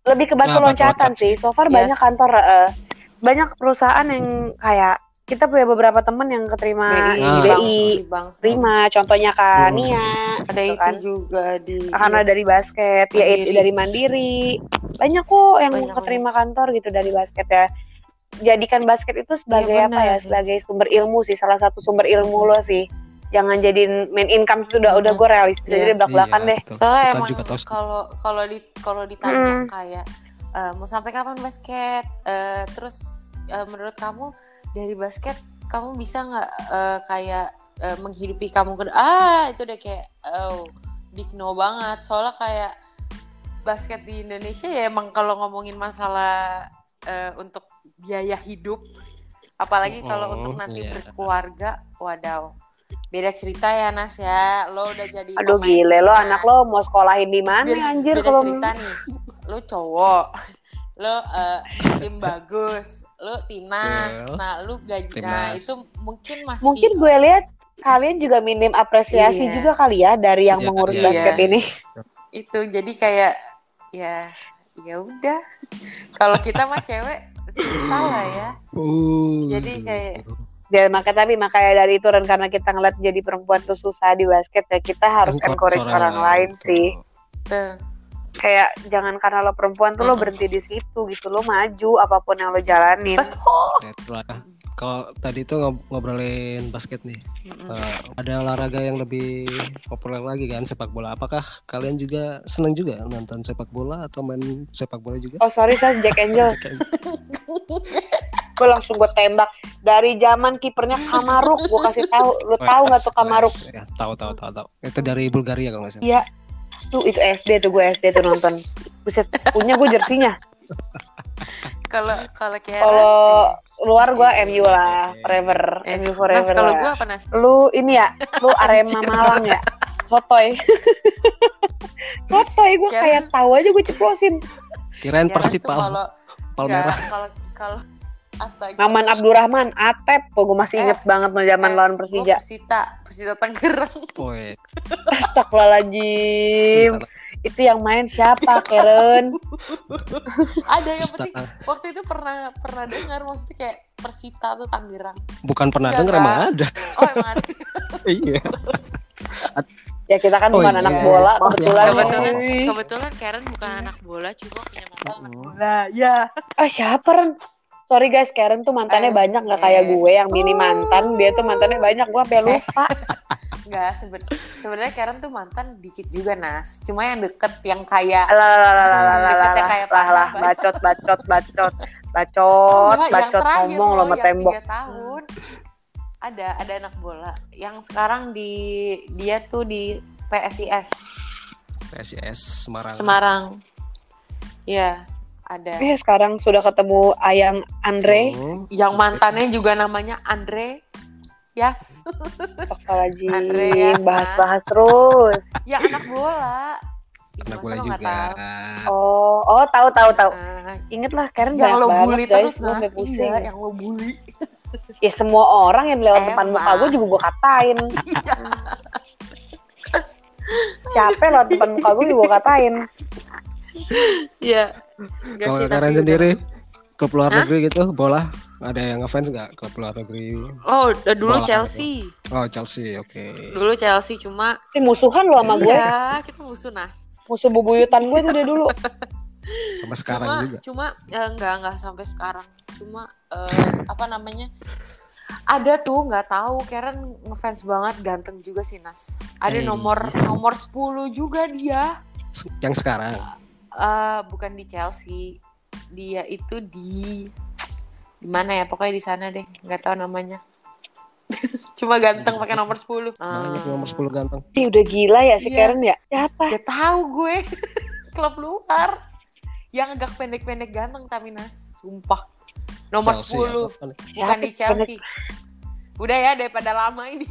Lebih ke batu loncatan sih. So far banyak kantor, banyak perusahaan yang kayak kita punya beberapa temen yang keterima di BI, prima, contohnya Kania, ada itu kan juga di karena dari basket, ya dari Mandiri, banyak kok yang keterima kantor gitu dari basket ya. Jadikan basket itu sebagai sebagai sumber ilmu sih, salah satu sumber ilmu lo sih. Jangan jadiin main income itu udah gue realistis jadi belak-belakan deh. Soalnya emang kalau ditanya kayak mau sampai kapan basket, terus menurut kamu dari basket kamu bisa nggak kayak menghidupi kamu itu udah kayak big no banget. Soalnya kayak basket di Indonesia ya emang kalau ngomongin masalah untuk biaya hidup, apalagi kalau untuk nanti berkeluarga, wadaw, beda cerita ya Nas ya. Lo udah jadi aduh gile lo, anak lo mau sekolahin di mana anjir? Beda cerita nih, lo cowok, lo tim bagus, lo timnas, nah lo gaji, nah itu mungkin gue lihat kalian juga minim apresiasi juga kali ya dari yang mengurus basket ini. Itu jadi kayak ya udah, kalau kita mah cewek susah lah ya. Jadi kayak ya makanya dari itu karena kita ngeliat jadi perempuan tuh susah di basket ya, kita harus encourage orang lain sih. Kayak jangan karena lo perempuan tuh lo berhenti di situ gitu, lo maju apapun yang lo jalanin. Kalau tadi tuh ngobrolin basket nih, ada olahraga yang lebih populer lagi kan, sepak bola. Apakah kalian juga seneng juga nonton sepak bola atau main sepak bola juga? Oh sorry saya Jack Angel. Gue langsung gue tembak dari zaman kipernya Kamaruk. Gue kasih tahu, lo tahu nggak tuh Kamaruk? Ya, tahu. Itu dari Bulgaria kalau nggak salah. Iya. Tuh itu SD tuh, gue SD tuh nonton. Buset, punya gue jersinya. Kalau luar gue MU lah, forever. MU forever. Kalau gue apa Nas? Lu ini ya, lu Arema Malang ya. Sotoy. Sotoy gue kayak tahu aja gue ceplosin. Kirain Persib Palmerah. Kalau astaga. Maman Abdurrahman, Atep, gue masih inget banget zaman lawan Persija. Persita Tangerang. Astagfirullahaladzim. Itu yang main siapa, Karen? Ada yang penting waktu itu pernah dengar, maksudnya kayak Persita tuh Tangerang. Bukan pernah dengar, emang ada. Oh emang ada. Iya. Ya kita kan bukan anak bola kebetulan Karen bukan anak bola, cuma punya mantan anak bola. Ya. Siapa Ren? Sorry guys, Karen tuh mantannya banyak, nggak kayak gue yang mini mantan. Dia tuh mantannya banyak, gue sampai lupa. Enggak, sebenarnya Karen tuh mantan dikit juga Nas. Cuma yang deket, yang kayak deketnya kayak bacot ngomong lo sama tembok. 3 tahun. Ada anak bola yang sekarang dia tuh di PSIS Semarang. Iya, ada. Sekarang sudah ketemu Ayang Andre. Yang mantannya juga namanya Andre. Yes. Andre bahas terus. Ya anak bola. Anak bola juga. Tahu. Ingat lah Karen yang lo bully guys, terus Nas. Iya, yang lo bully. Ya semua orang yang lewat depan muka gue juga gue katain. Siapa lewat depan muka gue juga gue katain. Iya. Kalau Karen sendiri klub luar negeri gitu bola, ada yang ngefans nggak klub luar negeri? Oh dulu bola Chelsea. Gitu. Oh Chelsea, oke. Dulu Chelsea, cuma musuhan lo sama gue. Iya, kita musuh Nas. Musuh bubuyutan gue tuh dari dulu. Sampai sekarang juga. Cuma enggak sampai sekarang. Cuma ada tuh, nggak tahu, Karen ngefans banget, ganteng juga sih Nas. Ada nomor 10 juga dia. Yang sekarang? Bukan di Chelsea. Dia itu di mana ya? Pokoknya di sana deh, nggak tahu namanya. Cuma ganteng pakai nomor 10. Banyak nomor 10 ganteng. Udah gila ya si Karen ya? Siapa? Gak tahu gue. Klub luar. Yang agak pendek-pendek ganteng tapi Nas, sumpah. Nomor Chelsea, 10. Bukan di Chelsea. Udah ya, daripada lama ini.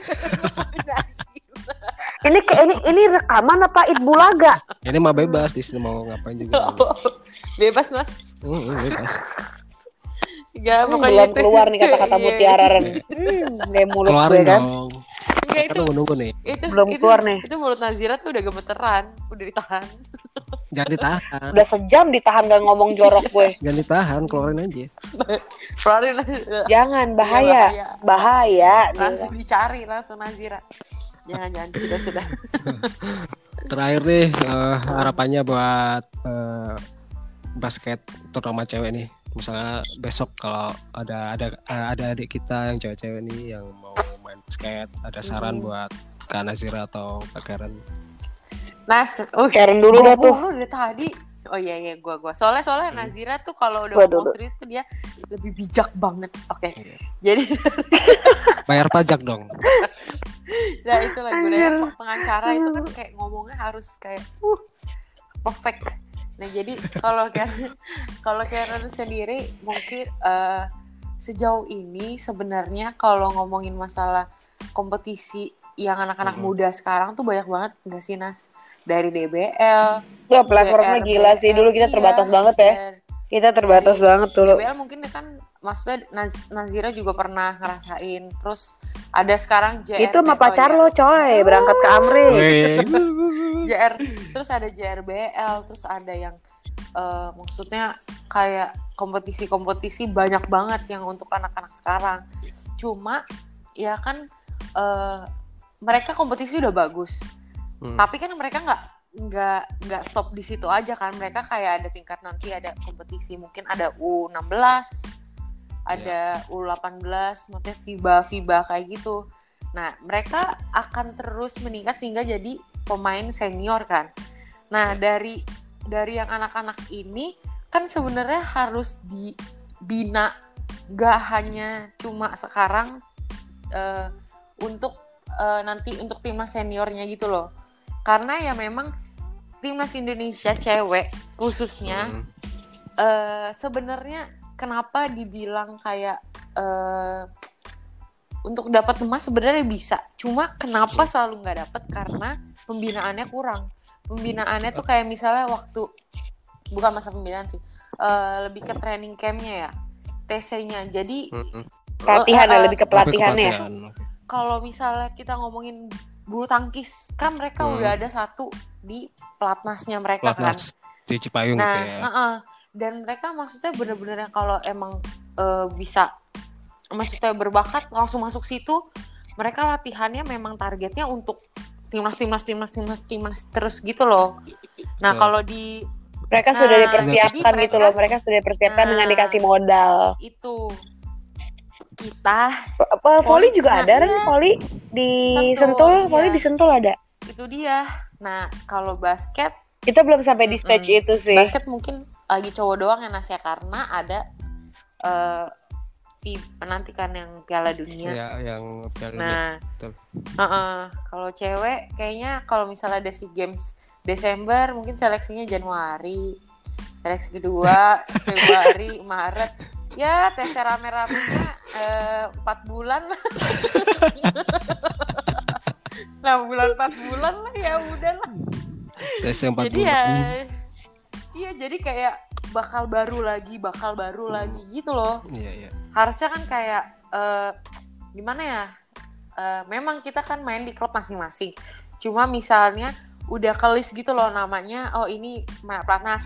Ini rekaman apa Itbulaga? Ini mah bebas, di sini mau ngapain juga. Bebas Mas. Bebas. Gak, pokoknya belum keluar nih kata-kata mutiara Ren. Mulut keluarin gue kan. Itu menunggu nih. Belum keluar nih. Itu mulut Nazira tuh udah gemeteran, udah ditahan. Jangan ditahan. Udah sejam ditahan gak ngomong jorok gue. Jangan ditahan, keluarin aja. Keluarin. Jangan, bahaya. Langsung dicari langsung Nazira. Jangan sudah. Terakhir nih harapannya buat basket terutama cewek nih. Misalnya besok kalau ada adik kita yang cewek-cewek nih yang mau main basket, ada saran buat Kak Nazira atau Kak Karen? Karen dulu dah tuh. Lu dari tadi. Oh iya gua. Soalnya Nazira tuh kalau udah ngomong serius tuh dia lebih bijak banget. Oke. Iya. Jadi Bayar pajak dong. nah itu lah gunanya pengacara itu kan kayak ngomongnya harus kayak perfect. Nah jadi kalau Karen sendiri mungkin sejauh ini sebenarnya kalau ngomongin masalah kompetisi yang anak-anak muda sekarang tuh banyak banget nggak sih Nas? Dari DBL. Wah, platformnya gila sih. Dulu kita terbatas banget ya. Kita terbatas banget dulu. DBL mungkin kan maksudnya Nazira juga pernah ngerasain. Terus ada sekarang JR. Itu sama pacar lo coy, berangkat ke Amri. JR. Terus ada JRBL, terus ada yang maksudnya kayak kompetisi-kompetisi banyak banget yang untuk anak-anak sekarang. Cuma ya kan mereka kompetisi udah bagus. Tapi kan mereka nggak stop di situ aja kan. Mereka kayak ada tingkat nanti ada kompetisi, mungkin ada U16, ada U18, maksudnya FIBA kayak gitu. Nah, mereka akan terus meningkat sehingga jadi pemain senior kan. Nah, dari yang anak-anak ini kan sebenarnya harus dibina, gak hanya cuma sekarang untuk nanti untuk timnas seniornya gitu loh. Karena ya memang timnas Indonesia cewek khususnya sebenarnya kenapa dibilang kayak untuk dapat emas sebenarnya bisa. Cuma kenapa selalu nggak dapat karena pembinaannya kurang. Pembinaannya tuh kayak misalnya waktu bukan masa pembinaan sih, lebih ke training campnya ya, TC-nya. Jadi pelatihan lebih ke pelatihannya ya. Kalau misalnya kita ngomongin bulu tangkis kan mereka udah ada satu di pelatnasnya mereka Pelatnas kan di Cipayung nah, gitu ya. Dan mereka maksudnya bener-bener yang kalau emang bisa maksudnya berbakat langsung masuk situ, mereka latihannya memang targetnya untuk timnas terus gitu loh. Nah kalau di mereka sudah dipersiapkan gitu loh, mereka sudah dipersiapkan dengan dikasih modal. Itu kita voli juga ada kan, voli di Sentul, voli di Sentul ada. Itu dia. Nah, kalau basket kita belum sampai di stage itu sih. Basket mungkin lagi cowok doang ya Nas ya, karena ada nanti kan yang Piala Dunia. Iya, yang Piala Dunia. Nah, kalau cewek kayaknya kalau misalnya ada SEA Games Desember, mungkin seleksinya Januari. Seleksi kedua Februari, Maret. Ya, tesnya rame-ramenya 4 bulan lah. 6 bulan, 4 bulan lah, ya udah lah. Tesnya 4 jadi bulan. Iya, jadi kayak bakal baru lagi gitu loh. Iya. Harusnya kan kayak gimana ya? Memang kita kan main di klub masing-masing. Cuma misalnya udah kelis gitu loh namanya. Oh, ini pelatnas.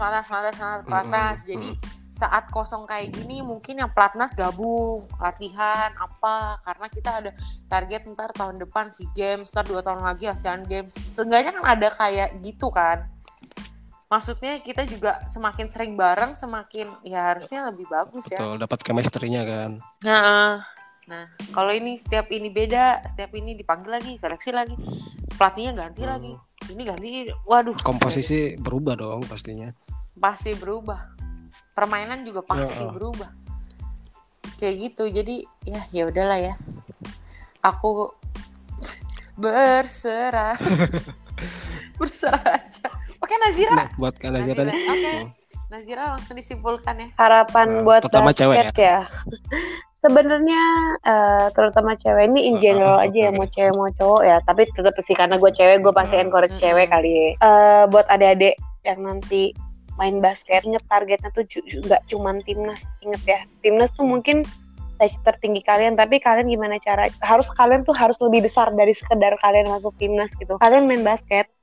Jadi saat kosong kayak gini mungkin yang pelatnas gabung latihan apa, karena kita ada target ntar tahun depan SEA Games, ntar 2 tahun lagi Asian Games. Seenggaknya kan ada kayak gitu kan. Maksudnya kita juga semakin sering bareng semakin ya harusnya lebih bagus. Betul, ya. Betul, dapat chemistry-nya kan. Nah, kalau ini setiap ini beda, setiap ini dipanggil lagi, seleksi lagi, pelatihnya ganti lagi, ini ganti, waduh. Komposisi berubah dong pastinya. Pasti berubah. Permainan juga pasti berubah. Kayak gitu. Jadi ya udahlah ya. Aku berserah. Berserah aja. Oke, Nazira. Nah, buat Kak Nazira nih. Oke. Nazira langsung disimpulkan ya. Harapan buat terutama basket cewek ya. Sebenarnya terutama cewek ini in general aja ya, mau cewek mau cowok ya. Tapi tetap sih karena gue cewek, gue pasti encourage cewek kali ya. Buat adik-adik yang nanti main basket, inget targetnya tuh nggak cuman timnas. Inget ya, timnas tuh mungkin stage tertinggi kalian, tapi kalian gimana cara kalian tuh harus lebih besar dari sekedar kalian masuk timnas gitu. Kalian main basket,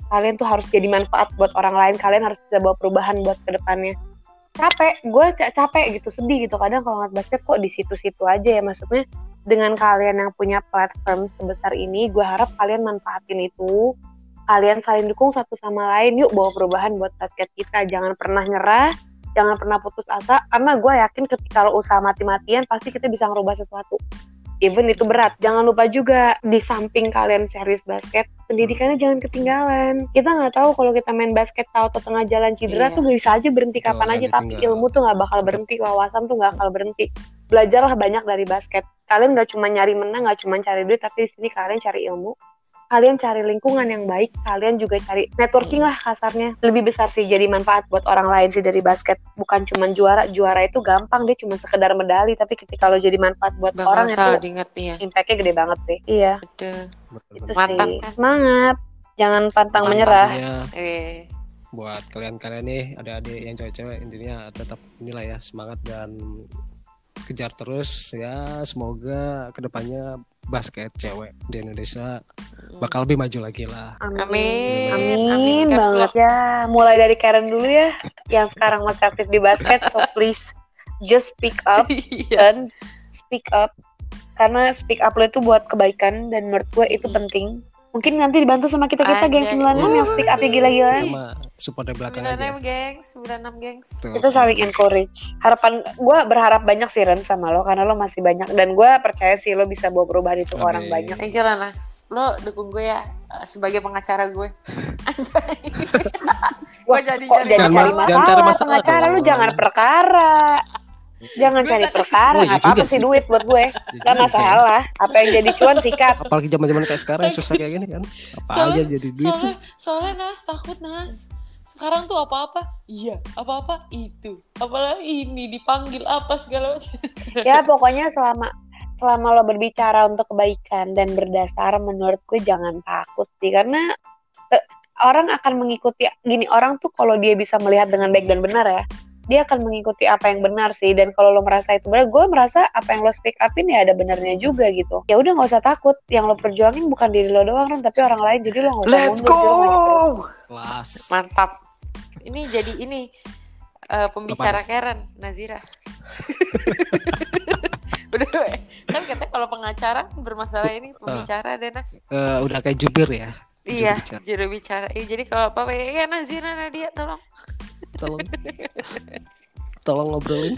kalian tuh harus jadi manfaat buat orang lain, kalian harus bisa bawa perubahan buat kedepannya. Gue capek gitu, sedih gitu kadang kalau ngeliat basket kok di situ-situ aja ya. Maksudnya dengan kalian yang punya platform sebesar ini, gue harap kalian manfaatin itu, kalian saling dukung satu sama lain, yuk bawa perubahan buat basket kita. Jangan pernah nyerah, jangan pernah putus asa, karena gue yakin ketika lo usaha mati-matian pasti kita bisa ngerubah sesuatu. Even itu berat. Jangan lupa juga di samping kalian serius basket, pendidikannya jangan ketinggalan. Kita nggak tahu kalau kita main basket tahu atau tengah jalan cedera tuh bisa aja berhenti kapan aja, tapi ilmu tuh nggak bakal berhenti, wawasan tuh nggak bakal berhenti. Belajarlah banyak dari basket. Kalian nggak cuma nyari menang, nggak cuma cari duit, tapi di sini kalian cari ilmu. Kalian cari lingkungan yang baik, kalian juga cari networking lah kasarnya. Lebih besar sih jadi manfaat buat orang lain sih dari basket. Bukan cuma juara itu gampang, dia cuma sekedar medali, tapi ketika lo jadi manfaat buat orang itu impact-nya gede banget sih. Iya. Betul. Itu mantap, sih. Kan? Semangat. Jangan pantang menyerah. Buat kalian-kalian nih, adik-adik yang cewek-cewek, intinya tetap inilah ya, semangat dan kejar terus ya. Semoga kedepannya basket cewek di Indonesia bakal lebih maju lagi lah. Amin banget ya. Mulai dari Karen dulu ya, yang sekarang masih aktif di basket. So please just speak up dan speak up, karena speak up lo itu buat kebaikan dan menurut gue itu penting. Mungkin nanti dibantu sama kita geng 96 yang speak up ya gila-gila. Sama support dari belakang aja. 96 gengs. Kita saling encourage. Gue berharap banyak sih Ren sama lo, karena lo masih banyak, dan gue percaya sih lo bisa bawa perubahan itu ke orang banyak. Thank you lah Nas. Lo dukung gue ya sebagai pengacara gue. Gue jadi cari masalah. Pengacara lu jangan perkara. Jangan cari perkara, nggak apa-apa sih duit buat gue, nggak masalah. Apa yang jadi cuan sikat. Apalagi zaman-zaman kayak sekarang susah kayak gini kan, apa aja jadi duit. Soalnya Nas takut Nas. Sekarang tuh apa-apa, iya, apa-apa itu, apalagi ini dipanggil apa segala macam. Ya pokoknya selama lo berbicara untuk kebaikan dan berdasar, menurut gue jangan takut sih, karena orang akan mengikuti. Gini, orang tuh kalau dia bisa melihat dengan baik dan benar ya, dia akan mengikuti apa yang benar sih. Dan kalau lo merasa itu benar, gue merasa apa yang lo speak upin ya ada benarnya juga gitu. Ya udah nggak usah takut, yang lo perjuangin bukan diri lo doang kan, tapi orang lain. Jadi lo nggak usah mundur. Let's go. Mantap. Ini jadi pembicara Karen Nazira. Udah kan katanya kalau pengacara bermasalah ini pembicara deh Nas. Udah kayak jubir ya. Iya, juru bicara. Jadi kalau apa ya Nazira Nadia tolong ngobrolin.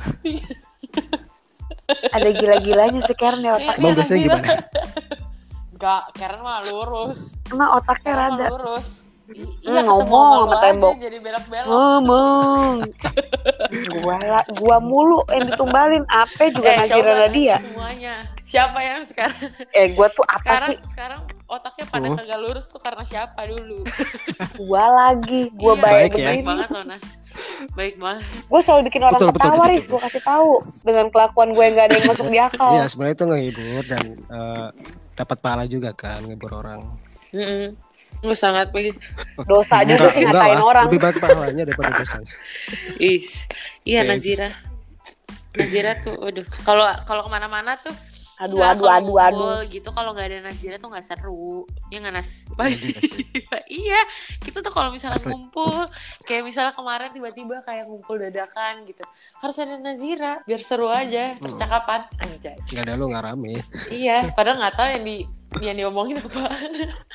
Ada gila-gilanya sih Karen ya otaknya. Mau biasanya gimana? Enggak, Karen mah lurus. Emang otaknya rada lurus. Iya ngomong sama tembok. Jadi belok-belok. Ngomong. Gua mulu yang ditumbalin. Apa juga Nazira Nadia. Semuanya. Siapa yang sekarang? Gua tuh apa sih? Sekarang otaknya pada kagak lurus tuh karena siapa dulu? Gua lagi. Gua baik begini. Baik banget loh Nas. Baik banget. Gue selalu bikin orang ketawa Riz. Gue kasih tahu dengan kelakuan gue yang gak ada yang masuk di akal. Iya sebenarnya itu ngehibur dan dapat pahala juga kan, ngehibur orang. Lu sangat begitu. Dosa juga sih ngatain orang. Lebih baik pahalanya daripada dosa. Iya Nazira tuh, aduh. Kalau kemana-mana tuh, aduh. Gitu kalau nggak ada Nazira tuh nggak seru. Ya nggak Nas? Iya, kita tuh kalau misalnya ngumpul, kayak misalnya kemarin tiba-tiba kayak ngumpul dadakan gitu, harus ada Nazira biar seru aja percakapan. Anjay. Nggak ada lu nggak rame. Iya, padahal nggak tahu yang diomongin apaan.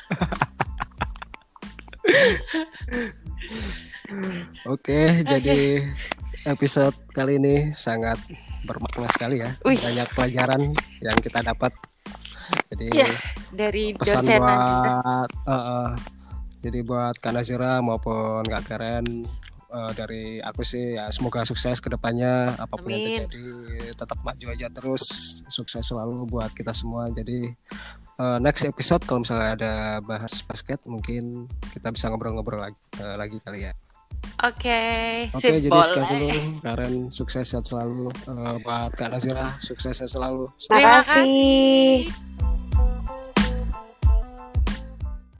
Oke, jadi episode kali ini sangat bermakna sekali ya. Banyak pelajaran yang kita dapat. Jadi dari pesan dosen buat jadi buat Kak Nazira maupun Kak Karen, dari aku sih ya semoga sukses ke depannya, apapun yang terjadi tetap maju aja terus, sukses selalu buat kita semua. Jadi next episode kalau misalnya ada bahas basket mungkin kita bisa ngobrol-ngobrol lagi kali ya. Oke, jadi sekian dulu. Karen sukses sehat selalu, buat Kak Nazira sukses sehat selalu. Terima kasih.